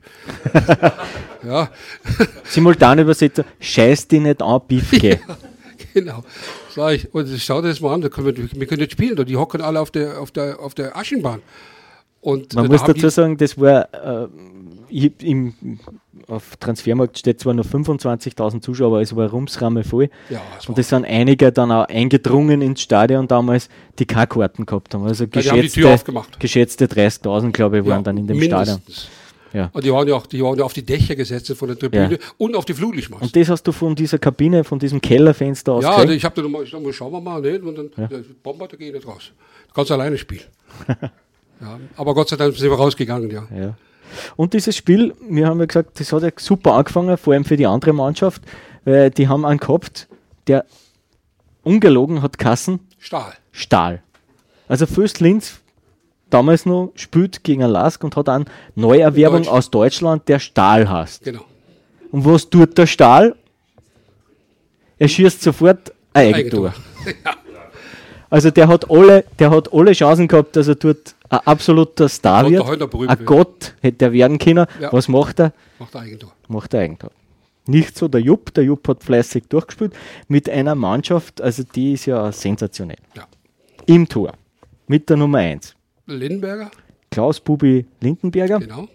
Ja, Simultan übersetzt, scheiß die nicht an, Biffke. genau. Sag ich, und schau dir das mal an, da können wir, wir können nicht spielen, die hocken alle auf der, auf der, auf der Aschenbahn. Und Man äh, muss da haben dazu die- sagen, das war, äh, ich, im, auf Transfermarkt steht zwar nur fünfundzwanzigtausend Zuschauer, aber es war Rumsramme voll. Ja, es Und es sind einige dann auch eingedrungen ins Stadion damals, die keine Karten gehabt haben. Also Ja, die haben die Tür geschätzte, aufgemacht. geschätzte dreißigtausend, glaube ich, waren Ja, dann in dem Stadion. mindestens. Ja. Und die waren ja auch, die waren ja auf die Dächer gesetzt von der Tribüne Ja. und auf die Flutlichtmasten. Und das hast du von dieser Kabine, von diesem Kellerfenster aus Ja, gesehen? also ich habe dann nochmal, ich sag mal, schauen wir mal, ne? Und dann, der Bomber, der geht nicht raus. Du kannst alleine spielen. Ja, aber Gott sei Dank sind wir rausgegangen, ja. Ja. Und dieses Spiel, wir haben ja gesagt, das hat ja super angefangen, vor allem für die andere Mannschaft, weil die haben einen gehabt, der ungelogen hat Kassen Stahl. Stahl. Also Föst Linz damals noch spielt gegen einen Lask und hat eine Neuerwerbung Deutschland. aus Deutschland, der Stahl heißt. Genau. Und was tut der Stahl? Er schießt sofort ein Eigentor. Ja. Also der hat alle, der hat alle Chancen gehabt, dass er dort ein absoluter Star Und wird. der heute berühmt Ein wird. Gott hätte er werden können. Ja. Was macht er? Macht ein Eigentor. Macht er Eigentor. Nicht so der Jupp. Der Jupp hat fleißig durchgespielt mit einer Mannschaft, also die ist ja sensationell. Ja. Im Tor. Mit der Nummer eins. Lindenberger, Klaus Bubi Lindenberger. genau.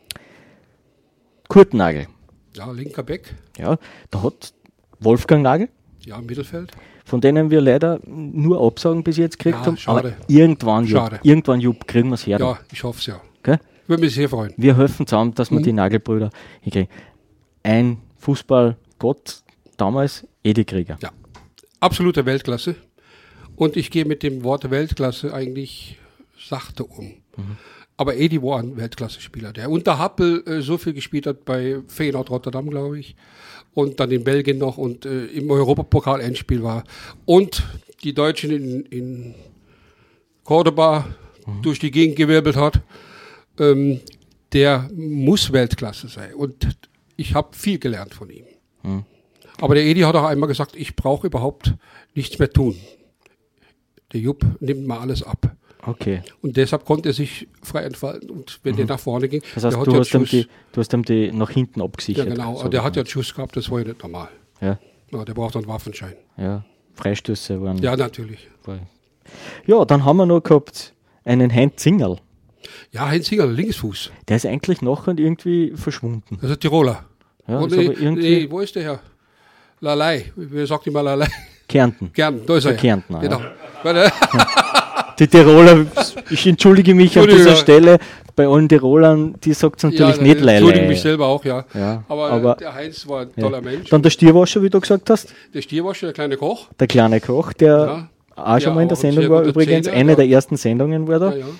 Kurt Nagel. Ja, linker Beck. Ja, da hat Wolfgang Nagel, Ja, im Mittelfeld. von denen wir leider nur Absagen bis jetzt gekriegt Ja, haben. schade. Aber irgendwann, Jupp, Schade. irgendwann Jupp, kriegen wir es her. Ja, ich hoffe es ja. Gell? Würde mich sehr freuen. Wir helfen zusammen, dass Mhm. wir die Nagelbrüder hinkriegen. Ein Fußballgott damals, Edi Krieger. Ja. Absolute Weltklasse. Und ich gehe mit dem Wort Weltklasse eigentlich sachte um. Aber Edi war ein Weltklasse-Spieler, der unter Happel äh, so viel gespielt hat bei Feyenoord Rotterdam, glaube ich. Und dann in Belgien noch und äh, im Europapokal-Endspiel war. Und die Deutschen in, in Cordoba durch die Gegend gewirbelt hat. Ähm, der muss Weltklasse sein. Und ich habe viel gelernt von ihm. Aber der Edi hat auch einmal gesagt, ich brauche überhaupt nichts mehr tun. Der Jupp nimmt mal alles ab. Okay. Und deshalb konnte er sich frei entfalten. Und wenn der nach vorne ging, Das heißt, der hat du ja hast, ihm einen die, Schuss. du hast ihm die nach hinten Ja, abgesichert. genau. So der hat ja gesagt. einen Schuss gehabt, das war ja nicht normal. Ja, Ja, der braucht einen Waffenschein. ja. Freistöße waren. Ja, natürlich. War- Ja, dann haben wir noch gehabt einen Heinz Zingerl. Ja, Heinz Singer, Linksfuß. Der ist eigentlich nachher irgendwie verschwunden. Das ist Tiroler. Ja, Oh, ist nee, aber irgendwie- nee, wo ist der Herr? Lalei. Wer sagt immer Lalei? Kärnten. Kärnten, da ist er. Der Kärntner, Genau. ja. Die Tiroler, ich entschuldige mich an dieser Stelle bei allen Tirolern, die sagt es natürlich ja, nicht leider. Ich entschuldige mich selber auch, ja. ja aber, aber der Heinz war ein toller ja. Mensch. Dann der Stierwascher, wie du gesagt hast. Der Stierwascher, der kleine Koch. Der kleine Koch, der ja. auch schon ja, mal in der Sendung war, übrigens. Zähne, eine ja. der ersten Sendungen war da. Ja, ja.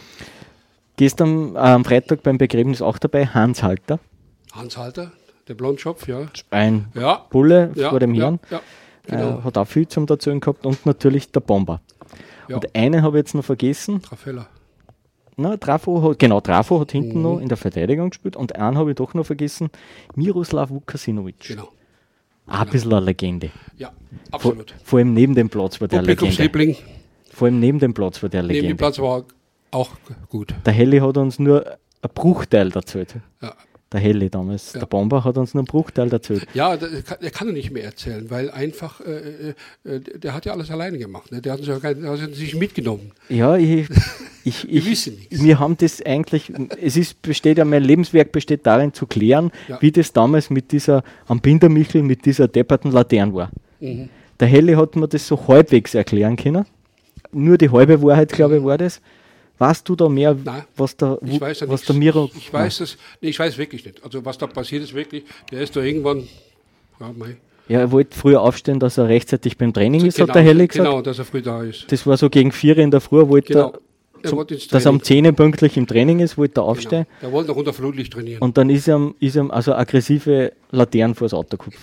Gestern äh, am Freitag beim Begräbnis auch dabei, Hans Halter. Hans Halter, der Blondschopf, ja. Ein ja. Bulle ja, vor dem ja, Herrn. Ja, genau. äh, hat auch viel zum Erzählen gehabt und natürlich der Bomber. Ja. Und einen habe ich jetzt noch vergessen. Trafella. Na, Trafo hat, genau, Trafo hat hinten Mhm. noch in der Verteidigung gespielt und einen habe ich doch noch vergessen, Miroslav Vukasinovic. Genau. Auch ein bisschen eine Legende. Ja, Vor, absolut. vor allem neben dem Platz war der Legende. Publikumsliebling. Vor allem neben dem Platz war der Neben dem Legende. Platz war auch gut. Der Helly hat uns nur ein Bruchteil erzählt. Ja. Der Helly damals. Ja. Der Bomber hat uns nur einen Bruchteil erzählt. Ja, der kann, der kann er nicht mehr erzählen, weil einfach, äh, äh, der hat ja alles alleine gemacht. Ne? Der hat uns ja kein, der hat uns nicht mitgenommen. Ja, ich, ich, Wir ich, wissen nichts. wir haben das eigentlich, es ist, besteht ja, mein Lebenswerk besteht darin zu klären, Ja. wie das damals mit dieser, am Bindermichel, mit dieser depperten Laterne war. Mhm. Der Helly hat mir das so halbwegs erklären können. Nur die halbe Wahrheit, glaube ich, war das. Weißt du da mehr, Nein, was der, Ich weiß ja was nichts. der Miro... Ich weiß es, nee, ich weiß wirklich nicht. Also was da passiert ist wirklich, der ist da irgendwann, ja, mei. Ja, er wollte früher aufstehen, dass er rechtzeitig beim Training ist, genau, hat der Helly gesagt. Genau, dass er früh da ist. Das war so gegen vier in der Früh, wollte Genau. er, Er zum, wollte ins dass er um Training. zehn pünktlich im Training ist, wollte er aufstehen. Genau. Der wollte noch unter Flutlicht trainieren. Und dann ist ihm, ist ihm also aggressive Laternen vor das Auto gekupft.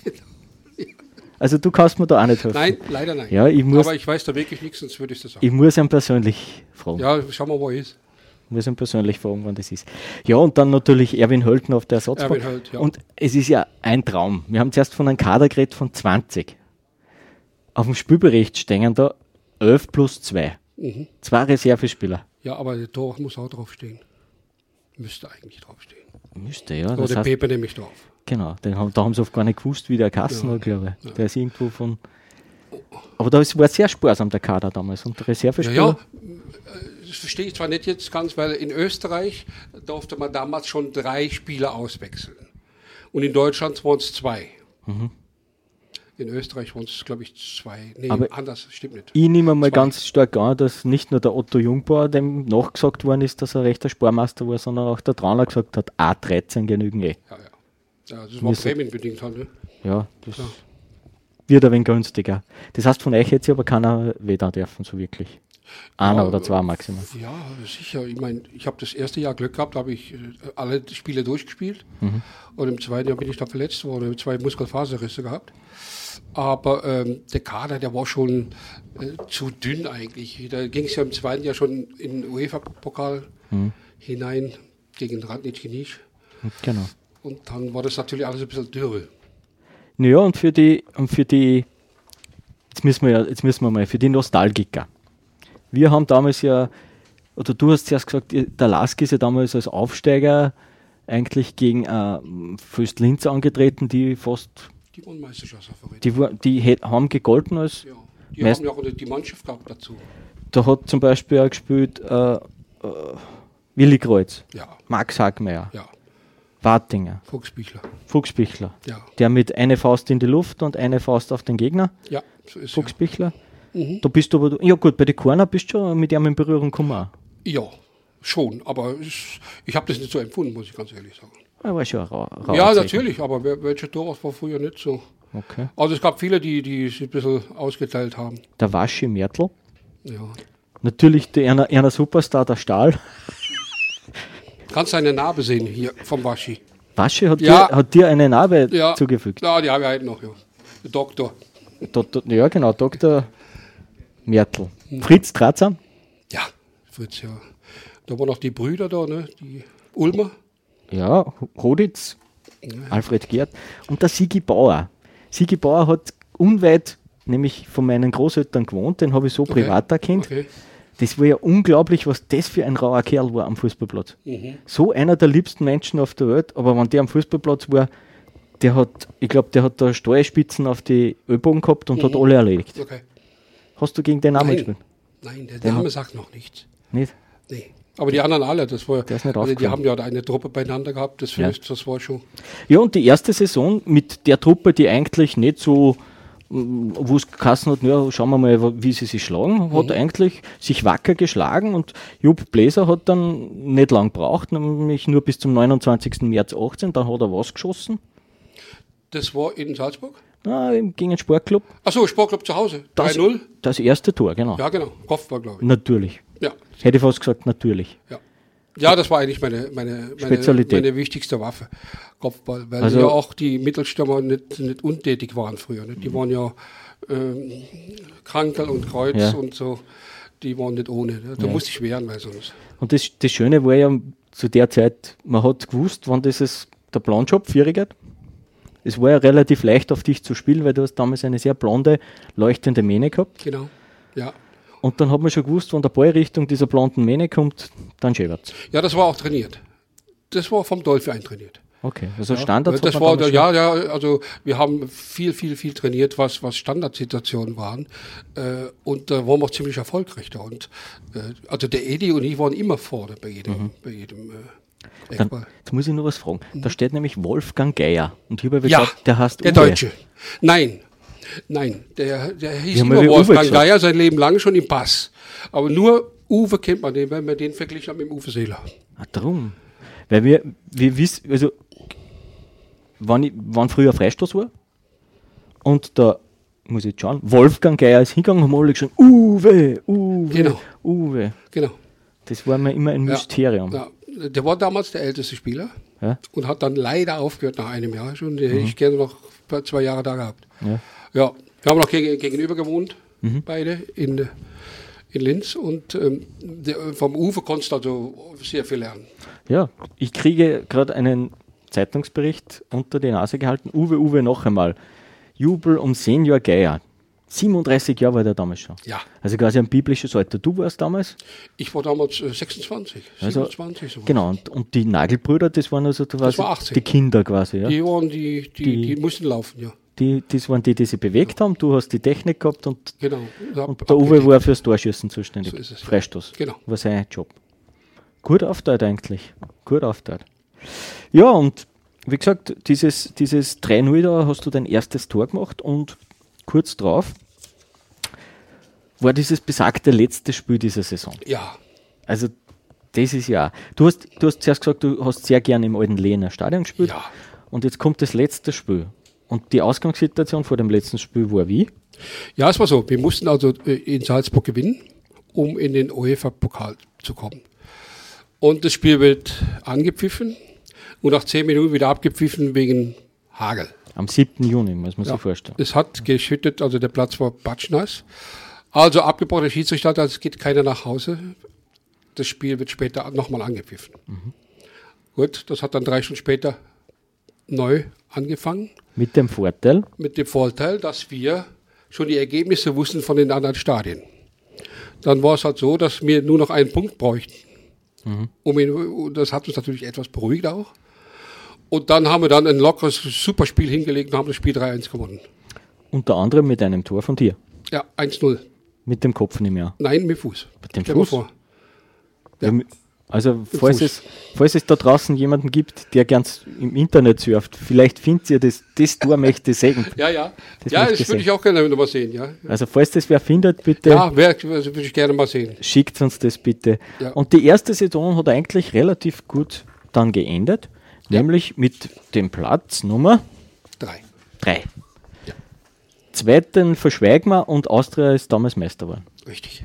Also du kannst mir da auch nicht helfen. Nein, leider nein. Ja, ich muss, Aber ich weiß da wirklich nichts, sonst würde ich das sagen. ich muss ihn persönlich fragen. Ja, schauen wir mal, wo er ist. Ich muss ihn persönlich fragen, wann das ist. Ja, und dann natürlich Erwin Hölten auf der Ersatzbank. Erwin Hölt, ja. Und es ist ja ein Traum. Wir haben zuerst von einem Kader geredet von zwanzig. Auf dem Spielbericht stehen da elf plus zwei. Mhm. Zwei Reservespieler. Ja, aber der Tor muss auch draufstehen. Müsste eigentlich draufstehen. Müsste, ja. Oder Das der heißt, Pepe nämlich drauf. genau, den haben, da haben sie oft gar nicht gewusst, wie der Kassen Ja. war, glaube ich. Ja. Der ist irgendwo von... Aber da ist, war sehr sparsam, der Kader damals. Und der Ja, Reservespieler... ja, äh, das verstehe ich zwar nicht jetzt ganz, weil in Österreich durfte man damals schon drei Spieler auswechseln. Und in Deutschland waren es zwei. Mhm. In Österreich waren es, glaube ich, zwei. Nee, Aber anders, stimmt nicht. Ich nehme mal Zwei. ganz stark an, dass nicht nur der Otto Jungbauer dem nachgesagt worden ist, dass er rechter Sparmeister war, sondern auch der Trauner gesagt hat, A dreizehn genügen eh. Ja, ja. Ja, das war Wir sind- prämienbedingt halt, ne? Ja, das Klar. wird ein wenig günstiger. Das heißt, von euch hätte sich aber keiner weder dürfen, so wirklich. Einer Ja, oder zwei maximal. Ja, sicher. Ich meine, ich habe das erste Jahr Glück gehabt, da habe ich äh, alle Spiele durchgespielt. Mhm. Und im zweiten Jahr bin ich da verletzt worden, habe zwei Muskelfaserrisse gehabt. Aber ähm, der Kader, der war schon äh, zu dünn eigentlich. Da ging es ja im zweiten Jahr schon in den UEFA-Pokal Mhm. hinein gegen Radnitsch Nisch. Genau. Und dann war das natürlich alles ein bisschen dürre. Naja, und für die, und für die, jetzt müssen wir ja, jetzt müssen wir mal, für die Nostalgiker. Wir haben damals ja, oder du hast zuerst gesagt, der Lask ist ja damals als Aufsteiger eigentlich gegen äh, Föst Linz angetreten, die fast, Die waren Meisterschaftsfavorit. die, war- die hätt- haben gegolten als, Ja. Die Meist- haben ja auch die Mannschaft gehabt dazu. da hat zum Beispiel auch gespielt äh, äh, Willi Kreuz, Ja, Max Hagmeier, ja. Wartinger, Fuchsbichler. Fuchsbichler, Ja, der mit eine Faust in die Luft und eine Faust auf den Gegner, ja, so ist es. Fuchsbichler. Mhm. Da bist du aber, ja gut, bei den Corner bist du schon mit ihm in Berührung gekommen. auch. Ja, schon, aber es, ich habe das nicht so empfunden, muss ich ganz ehrlich sagen. Er war schon ein rau, rauer Ja, Zeichen. natürlich, aber wer- welcher Torwart war früher nicht so. Okay. Also es gab viele, die, die sich ein bisschen ausgeteilt haben. Der Waschi Mertl. Ja. Natürlich der einer, einer Superstar, der Stahl. Kannst du eine Narbe sehen hier vom Waschi? Waschi hat, Ja. dir, hat dir eine Narbe Ja. zugefügt. Ja, die habe ich heute noch, ja. Der Doktor. Do, do, ja, genau, Doktor Mertl. Hm. Fritz Tratzam. Ja, Fritz, ja. Da waren noch die Brüder da, ne? Die Ulmer. Ja, Hoditz. Alfred Gerd. Und der Sigi Bauer. Sigi Bauer hat unweit, nämlich von meinen Großeltern gewohnt, den habe ich so Okay. privat erkannt. Okay. Das war ja unglaublich, was das für ein rauer Kerl war am Fußballplatz. Mhm. So einer der liebsten Menschen auf der Welt, aber wenn der am Fußballplatz war, der hat, ich glaube, der hat da Steuerspitzen auf die Ellbogen gehabt und hat alle erledigt. Okay. Hast du gegen den Namen Nein. gespielt? Nein, der Der Name hat- sagt noch nichts. Nicht? Nee. Aber die anderen alle, das war, Der ist nicht also die aufgefallen. haben ja eine Truppe beieinander gehabt, das, Ja. das war schon. Ja, und die erste Saison mit der Truppe, die eigentlich nicht so wo es geheißen hat, ja, schauen wir mal, wie sie sich schlagen, hat Mhm. eigentlich sich wacker geschlagen und Jupp Bläser hat dann nicht lang gebraucht, nämlich nur bis zum neunundzwanzigsten März achtzehn, dann hat er was geschossen, Das war in Salzburg? ah, gegen den Sportclub. Achso, Sportclub zu Hause. Das, drei null? das erste Tor, genau. Ja, genau. Kopfball, glaube ich. Natürlich. Ja. Hätte ich fast gesagt, natürlich. Ja. Ja, das war eigentlich meine, meine, meine, Spezialität. meine wichtigste Waffe, Kopfball, weil Also- ja auch die Mittelstürmer nicht, nicht untätig waren früher. Nicht? Die waren ja ähm, Krankel und Kreuz Ja. und so, die waren nicht ohne. Ne? Da Ja. musste ich wehren, weil sonst. Und das, das Schöne war ja zu der Zeit, man hat gewusst, wann das ist, der Planjob vierig geht. Es war ja relativ leicht auf dich zu spielen, weil du hast damals eine sehr blonde, leuchtende Mähne gehabt. Genau. Ja. Und dann hat man schon gewusst, wenn der Ball Richtung dieser blonden Mähne kommt, dann schäbert's. Ja, das war auch trainiert. Das war vom Dolphin trainiert. Okay, also Ja, Standards das hat man war, damals ja, ja, also wir haben viel, viel, viel trainiert, was, was Standardsituationen waren. Äh, und da waren wir auch ziemlich erfolgreich da. Und, äh, also der Edi und ich waren immer vorne bei jedem, Mhm. bei jedem äh, Dann, Eckball. jetzt muss ich nur was fragen. Da steht nämlich Wolfgang Geier. Und ich habe Ja, gesagt, der heißt der Uwe. Deutsche. Nein, nein, der, der hieß haben immer wir Uwe Wolfgang gesagt. Geier sein Leben lang schon im Pass. Aber nur Uwe kennt man den, wenn man den verglichen hat mit dem Uwe Seeler. Ah, drum. Weil wir, wir wissen, also, wann, ich, wann früher Freistoß war, und da muss ich jetzt schauen, Wolfgang Geier ist hingegangen, haben alle schon Uwe, Uwe, Genau. Uwe. Genau. Das war mir immer ein Mysterium. Ja, der war damals der älteste Spieler Ja. und hat dann leider aufgehört nach einem Jahr schon. Den hätte ich gerne noch zwei Jahre da gehabt. Ja. Ja, wir haben noch geg gegenüber gewohnt, Mhm. beide in, in Linz. Und ähm, der, vom Uwe konntest du also sehr viel lernen. Ja, ich kriege gerade einen Zeitungsbericht unter die Nase gehalten. Uwe, Uwe, noch einmal. Jubel um Senior Geier. siebenunddreißig Jahre war der damals schon. Ja. Also quasi ein biblisches Alter. Du warst damals? Ich war damals äh, sechsundzwanzig, Also, siebenundzwanzig. So. Genau, und, und die Nagelbrüder, das waren also quasi war achtzehn. die Kinder quasi. Ja? Die waren die, die, Die- die, mussten laufen, ja. Die, das waren die, die sich bewegt haben. Du hast die Technik gehabt und, Genau. Hab und der Uwe abgedeckt. war fürs Torschießen zuständig. So ist es, ja. Freistoß. Genau. War sein Job. Gut aufteilt eigentlich. Gut aufteilt. Ja, und wie gesagt, dieses, dieses drei null da hast du dein erstes Tor gemacht und kurz drauf war dieses besagte letzte Spiel dieser Saison. Ja, Also das ist ja. Du hast, du hast zuerst gesagt, du hast sehr gerne im alten Lehner Stadion gespielt. Ja. Und jetzt kommt das letzte Spiel. Und die Ausgangssituation vor dem letzten Spiel war wie? Ja, es war so. Wir mussten also äh, in Salzburg gewinnen, um in den UEFA-Pokal zu kommen. Und das Spiel wird angepfiffen und nach zehn Minuten wieder abgepfiffen wegen Hagel. Am siebten Juni, muss man Ja. sich vorstellen. Es hat geschüttet, also der Platz war batschnass. Also abgebrochen, der Schiedsrichter hat, es geht keiner nach Hause. Das Spiel wird später nochmal angepfiffen. Mhm. Gut, das hat dann drei Stunden später neu angefangen. Mit dem Vorteil, Mit dem Vorteil, dass wir schon die Ergebnisse wussten von den anderen Stadien. Dann war es halt so, dass wir nur noch einen Punkt bräuchten. Um ihn, und das hat uns natürlich etwas beruhigt auch. Und dann haben wir dann ein lockeres Superspiel hingelegt und haben das Spiel drei eins gewonnen. unter anderem mit einem Tor von dir. Ja, eins null. Mit dem Kopf nicht mehr. Nein, mit Fuß. Mit dem Stell mal Fuß? vor. Ja. Also falls Fuß. es, falls es da draußen jemanden gibt, der ganz im Internet surft, vielleicht findet ihr das, das Tor möchte ich sehen. Ja, ja. Das ja, möchte das ich würde sehen. ich auch gerne noch mal sehen. Ja, Also falls das wer findet, bitte ja wär, also würde ich gerne mal sehen. schickt uns das bitte. Ja. Und die erste Saison hat eigentlich relativ gut dann geendet, nämlich mit dem Platz Nummer Drei. drei. Zweiten verschweigen wir und Austria ist damals Meister geworden. Richtig.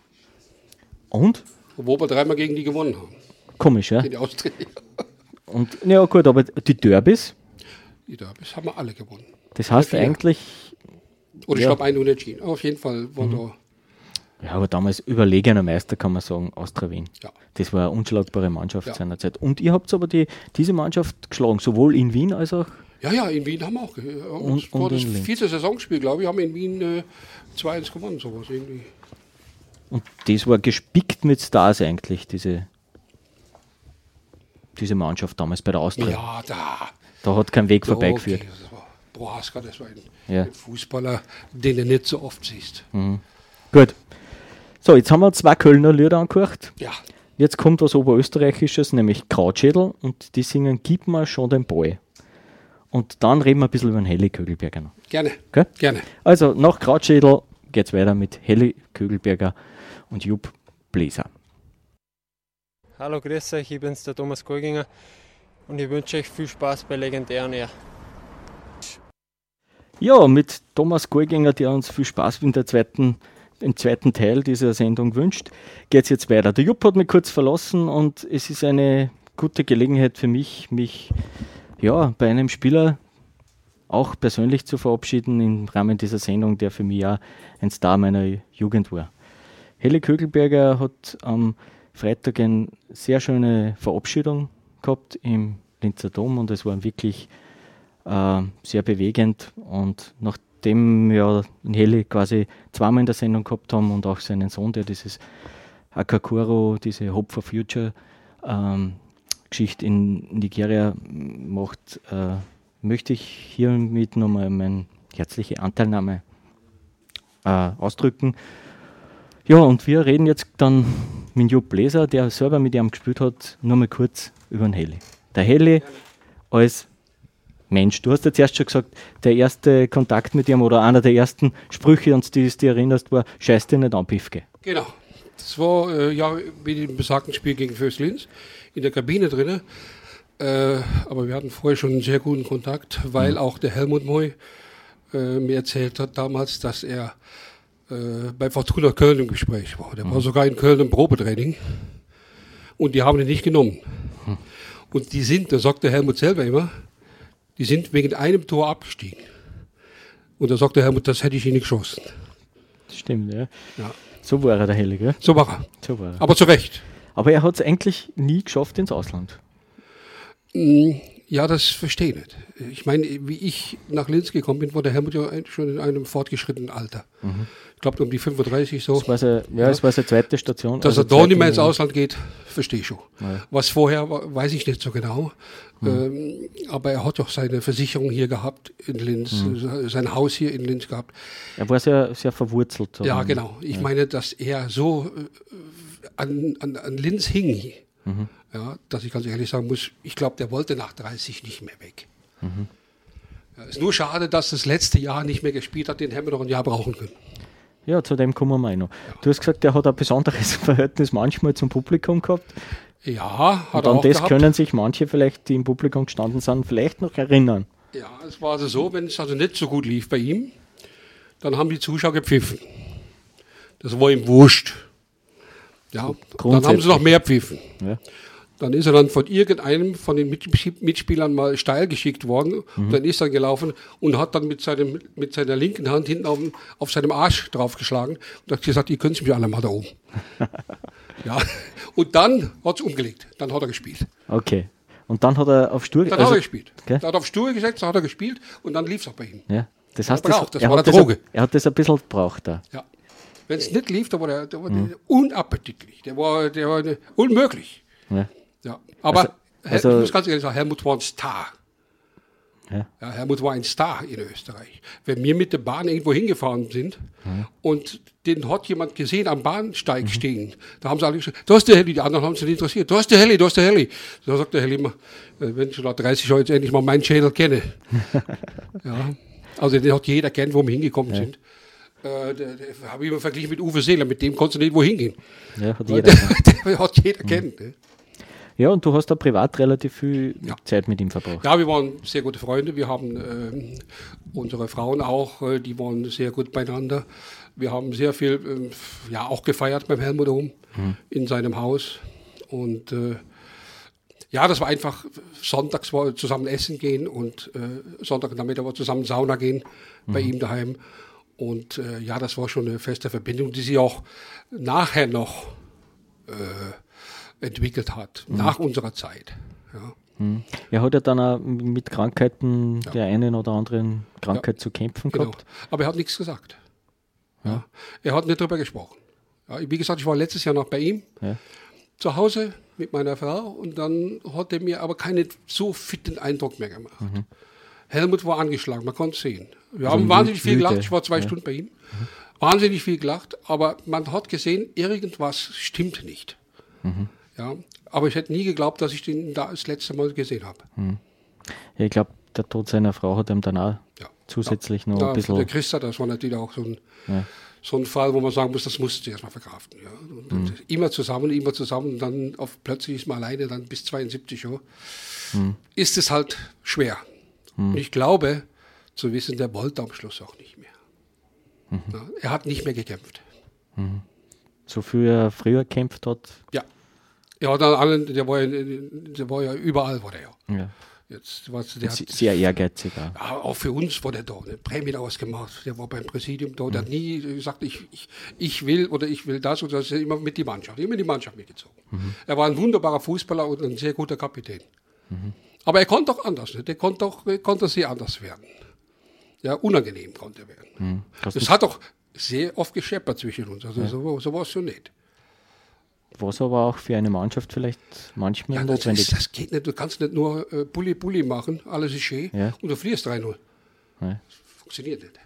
Und? Obwohl wir dreimal gegen die gewonnen haben. Komisch, ja? In der Austria. Und ja gut, aber die Derbys, Die Derbys haben wir alle gewonnen. das heißt viele. eigentlich, Oder ich Ja. glaube, ein Unentschieden. Aber auf jeden Fall war da. ja, aber damals überlegener Meister, kann man sagen, Austria Wien. Ja. Das war eine unschlagbare Mannschaft Ja. seinerzeit. Und ihr habt aber die, diese Mannschaft geschlagen, sowohl in Wien als auch. Ja, ja, in Wien haben wir auch. ge- äh, Und- Das war und das in Linz. vierte Saisonspiel, glaube ich, haben wir in Wien äh, zwei eins gewonnen, sowas irgendwie. Und das war gespickt mit Stars eigentlich, diese, diese Mannschaft damals bei der Austria. Ja, da. Da hat kein Weg vorbeigeführt. Okay, das war Prohaska, das war ein, Ja. ein Fußballer, den du nicht so oft siehst. Gut. So, jetzt haben wir zwei Kölner Lieder angehört. Ja, Jetzt kommt was Oberösterreichisches, nämlich Krautschädel, und die singen Gib mir schon den Ball. Und dann reden wir ein bisschen über den Heli Kögelberger noch. Gerne, Okay? gerne. Also nach Krautschädel geht es weiter mit Heli Kögelberger und Jupp Bläser. Hallo, grüß euch, ich bin's, der Thomas Golginger und ich wünsche euch viel Spaß bei Legendär on Air. Ja, mit Thomas Golginger, der uns viel Spaß in der zweiten, im zweiten Teil dieser Sendung wünscht, geht es jetzt weiter. Der Jupp hat mich kurz verlassen und es ist eine gute Gelegenheit für mich, mich ja, bei einem Spieler auch persönlich zu verabschieden im Rahmen dieser Sendung, der für mich auch ein Star meiner Jugend war. Heli Kögelberger hat am Freitag eine sehr schöne Verabschiedung gehabt im Linzer Dom und es war wirklich äh, sehr bewegend. Und nachdem wir in Heli quasi zweimal in der Sendung gehabt haben und auch seinen Sohn, der dieses Akakuro, diese Hope for Future ähm, Geschichte in Nigeria macht, äh, möchte ich hiermit nochmal meine herzliche Anteilnahme äh, ausdrücken. Ja, und wir reden jetzt dann mit Jupp Bläser, der selber mit ihm gespielt hat, nur mal kurz über den Heli. Der Heli als Mensch. Du hast ja zuerst schon gesagt, der erste Kontakt mit ihm oder einer der ersten Sprüche, an die du dich erinnerst, war: Scheiß dir nicht an, Pifke. Genau. Das war äh, ja wie im besagten Spiel gegen Föst Linz in der Kabine drin. Äh, aber wir hatten vorher schon einen sehr guten Kontakt, weil mhm. auch der Helmut Moy äh, mir erzählt hat damals, dass er äh, bei Fortuna Köln im Gespräch war. Der mhm. war sogar in Köln im Probetraining und die haben ihn nicht genommen. Mhm. Und die sind, da sagt der Helmut selber immer, die sind wegen einem Tor abgestiegen. Und da sagt der Helmut, das hätte ich ihnen nicht geschossen. Das stimmt, ja. ja. So war er, der Heli, gell? So war er. So war er. Aber zu Recht. Aber er hat es eigentlich nie geschafft ins Ausland. Ja, das verstehe ich nicht. Ich meine, wie ich nach Linz gekommen bin, war der Helmut ja schon in einem fortgeschrittenen Alter. Mhm. Ich glaube, um die fünfunddreißig so. Das war seine, ja, ja, das war seine zweite Station. Dass also er da nicht mehr ins Ausland geht, verstehe ich schon. Ja. Was vorher war, weiß ich nicht so genau. Mhm. Ähm, aber er hat doch seine Versicherung hier gehabt in Linz, mhm. sein Haus hier in Linz gehabt. Er war sehr, sehr verwurzelt. Ja, genau. Ich ja. meine, dass er so äh, an, an, an Linz hing. Mhm. Ja, dass ich ganz ehrlich sagen muss, ich glaube, der wollte nach dreißig nicht mehr weg. Mhm. Ja, ist nur schade, dass das letzte Jahr nicht mehr gespielt hat, den hätten wir noch ein Jahr brauchen können. Ja, zu dem kommen wir mal noch. Ja. Du hast gesagt, der hat ein besonderes Verhältnis manchmal zum Publikum gehabt. Ja, hat und an er auch das gehabt. Können sich manche vielleicht, die im Publikum gestanden sind, vielleicht noch erinnern. Ja, es war also so, wenn es also nicht so gut lief bei ihm, dann haben die Zuschauer gepfiffen. Das war ihm wurscht. Ja, dann haben sie noch mehr pfiffen. Ja. Dann ist er dann von irgendeinem von den Mitspielern mal steil geschickt worden. Mhm. Und dann ist er gelaufen und hat dann mit, seinem, mit seiner linken Hand hinten auf, auf seinem Arsch draufgeschlagen und hat gesagt, ihr könnt mich alle mal da oben. Ja. Und dann hat es umgelegt. Dann hat er gespielt. Okay. Und dann hat er auf Stur gesetzt? Dann also, hat er gespielt. Okay. Dann hat er auf Stur gesetzt, dann hat er gespielt und dann lief es auch bei ihm. Ja. Das heißt, er, braucht, das er, war hat der das Droge. A, er hat das ein bisschen gebraucht da. Ja. Wenn es nicht lief, dann war der, der war mhm. unappetitlich. Der war, der war unmöglich. Ja. Ja. Aber also, also, ich muss ganz ehrlich sagen, Helmut war ein Star. Ja. Ja, Helmut war ein Star in Österreich. Wenn wir mit der Bahn irgendwo hingefahren sind ja. und den hat jemand gesehen am Bahnsteig mhm. stehen, da haben sie alle gesagt, da ist der Heli, die anderen haben sich nicht interessiert, da ist der Heli, da ist der Heli. Da sagt der Heli immer, wenn ich schon nach dreißig Jahren jetzt endlich mal meinen Schädel kenne. Ja. Also den hat jeder kennt, wo wir hingekommen ja. sind. Äh, der, der habe ich immer verglichen mit Uwe Seeler, mit dem konntest du nicht wohin gehen. Ja, hat jeder, der, der hat jeder mhm. kennt. Ne? Ja, und du hast da privat relativ viel ja. Zeit mit ihm verbracht. Ja, wir waren sehr gute Freunde. Wir haben äh, unsere Frauen auch, äh, die waren sehr gut beieinander. Wir haben sehr viel, äh, ja, auch gefeiert beim Helmut Ohm hm. in seinem Haus. Und äh, ja, das war einfach, sonntags war zusammen essen gehen und äh, Sonntagnachmittag war zusammen Sauna gehen mhm. bei ihm daheim. Und äh, ja, das war schon eine feste Verbindung, die sie auch nachher noch äh, entwickelt hat, mhm. nach unserer Zeit. Ja. Mhm. Er hat ja dann auch mit Krankheiten ja. der einen oder anderen Krankheit ja. zu kämpfen genau. gehabt. Aber er hat nichts gesagt. Ja. Ja. Er hat nicht darüber gesprochen. Ja, wie gesagt, ich war letztes Jahr noch bei ihm ja. zu Hause mit meiner Frau und dann hat er mir aber keinen so fitten Eindruck mehr gemacht. Mhm. Helmut war angeschlagen, man konnte es sehen. Wir also haben wahnsinnig viel gelacht, ich war zwei ja. Stunden bei ihm. Mhm. Wahnsinnig viel gelacht, aber man hat gesehen, irgendwas stimmt nicht. Mhm. Ja, aber ich hätte nie geglaubt, dass ich den da das letzte Mal gesehen habe. Mhm. Ja, ich glaube, der Tod seiner Frau hat ihm dann auch Ja. zusätzlich ja. noch ja, ein bisschen... Der Christa, das war natürlich auch so ein, Ja. so ein Fall, wo man sagen muss, das musst du erstmal verkraften. Ja. Und Mhm. Immer zusammen, immer zusammen, und dann auf, plötzlich ist man alleine, dann bis zweiundsiebzig Jahre. Mhm. Ist es halt schwer. Und ich glaube, zu wissen, der wollte am Schluss auch nicht mehr. Mhm. Ja, er hat nicht mehr gekämpft. So viel er früher gekämpft hat. Ja. Er hat an allen, der war ja, der war ja überall, war der ja. Ja. Jetzt, was, der Se- hat, Sehr ehrgeizig auch. ja, auch für uns war der da, ne? Prämien ausgemacht. Der war beim Präsidium da. Der hat nie gesagt, ich, ich, ich will oder ich will das oder das. Immer mit die Mannschaft. Immer die Mannschaft mitgezogen. Er war ein wunderbarer Fußballer und ein sehr guter Kapitän. Aber er konnte auch anders. Ne? Der konnte auch, er konnte sehr anders werden. Ja, unangenehm konnte er werden. Hast Das du- hat auch sehr oft gescheppert zwischen uns. Also so, so war es schon nicht. Was aber auch für eine Mannschaft vielleicht manchmal Ja, das, notwendig ist, das geht nicht. Du kannst nicht nur äh, Bulli Bulli machen, alles ist schön, Ja. und du verlierst drei null. Ja. Funktioniert nicht.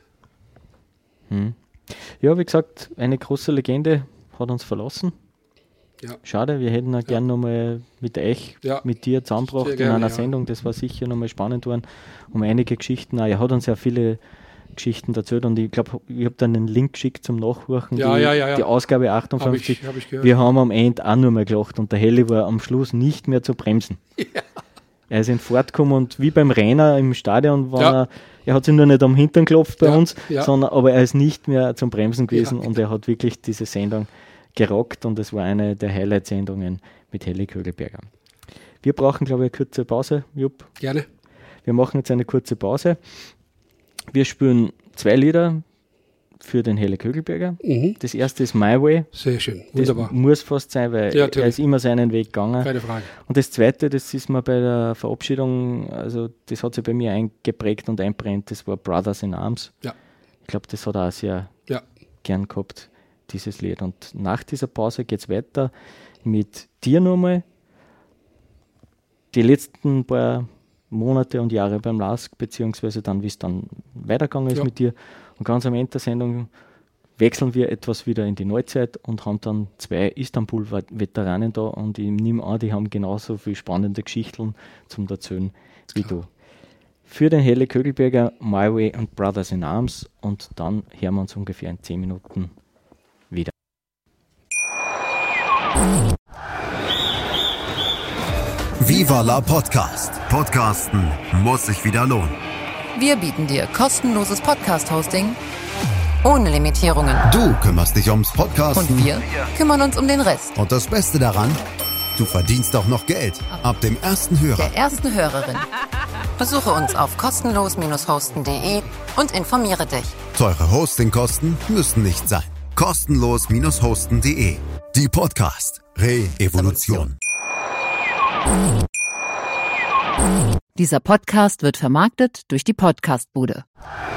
Ja, wie gesagt, eine große Legende hat uns verlassen. Ja. Schade, wir hätten auch gern nochmal mit euch, Ja. mit dir zusammengebracht Sehr in gerne, einer ja. Sendung. Das war sicher nochmal spannend worden, um einige Geschichten. Auch, er hat uns ja viele Geschichten erzählt und ich glaube, ich habe dann einen Link geschickt zum Nachhorchen. Ja, die, ja, ja, ja. die Ausgabe Habe achtundfünfzig. ich, hab ich gehört. Wir haben am Ende auch nur mal gelacht und der Heli war am Schluss nicht mehr zu bremsen. Er ist in Fahrt gekommen und wie beim Rainer im Stadion war Ja. er, er hat sich nur nicht am Hintern geklopft bei Ja, uns, ja. sondern aber er ist nicht mehr zum Bremsen gewesen Ja. und er hat wirklich diese Sendung gerockt und es war eine der Highlight-Sendungen mit Heli Kögelberger. Wir brauchen, glaube ich, eine kurze Pause, Jupp. Gerne. Wir machen jetzt eine kurze Pause. Wir spielen zwei Lieder für den Heli Kögelberger. Mhm. Das erste ist My Way. Sehr schön. Das Wunderbar. muss fast sein, weil Ja, er natürlich. ist immer seinen Weg gegangen. Keine Frage. Und das zweite, das ist mir bei der Verabschiedung, also das hat sich bei mir eingeprägt und einbrennt, das war Brothers in Arms. Ja. Ich glaube, das hat er auch sehr Ja. gern gehabt, dieses Lied. Und nach dieser Pause geht es weiter mit dir nochmal. Die letzten paar Monate und Jahre beim LASK, beziehungsweise dann, wie es dann weitergegangen ist Ja. mit dir. Und ganz am Ende der Sendung wechseln wir etwas wieder in die Neuzeit und haben dann zwei Istanbul-Veteranen da und ich nehme an, die haben genauso viele spannende Geschichten zum Erzählen wie du. Für den Heli Kögelberger, My Way und Brothers in Arms und dann hören wir uns ungefähr in zehn Minuten wieder. Viva la Podcast. Podcasten muss sich wieder lohnen. Wir bieten dir kostenloses Podcast-Hosting ohne Limitierungen. Du kümmerst dich ums Podcasten. Und wir kümmern uns um den Rest. Und das Beste daran, du verdienst auch noch Geld. Ab dem ersten Hörer. Der ersten Hörerin. Besuche uns auf kostenlos hosten punkt de und informiere dich. Teure Hostingkosten müssen nicht sein. kostenlos hosten punkt de. Die Podcast Re-Evolution. Dieser Podcast wird vermarktet durch die Podcastbude.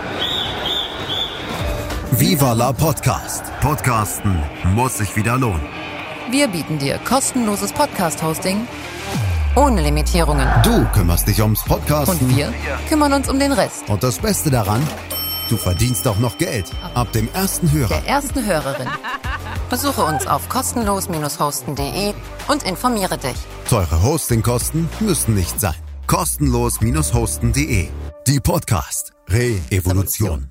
Viva la Podcast. Podcasten muss sich wieder lohnen. Wir bieten dir kostenloses Podcast-Hosting ohne Limitierungen. Du kümmerst dich ums Podcasten. Und wir kümmern uns um den Rest. Und das Beste daran, du verdienst auch noch Geld. Ab dem ersten Hörer. Der ersten Hörerin. Besuche uns auf kostenlos hosten punkt de und informiere dich. Teure Hostingkosten müssen nicht sein. kostenlos hosten punkt de. Die Podcast Re-Evolution.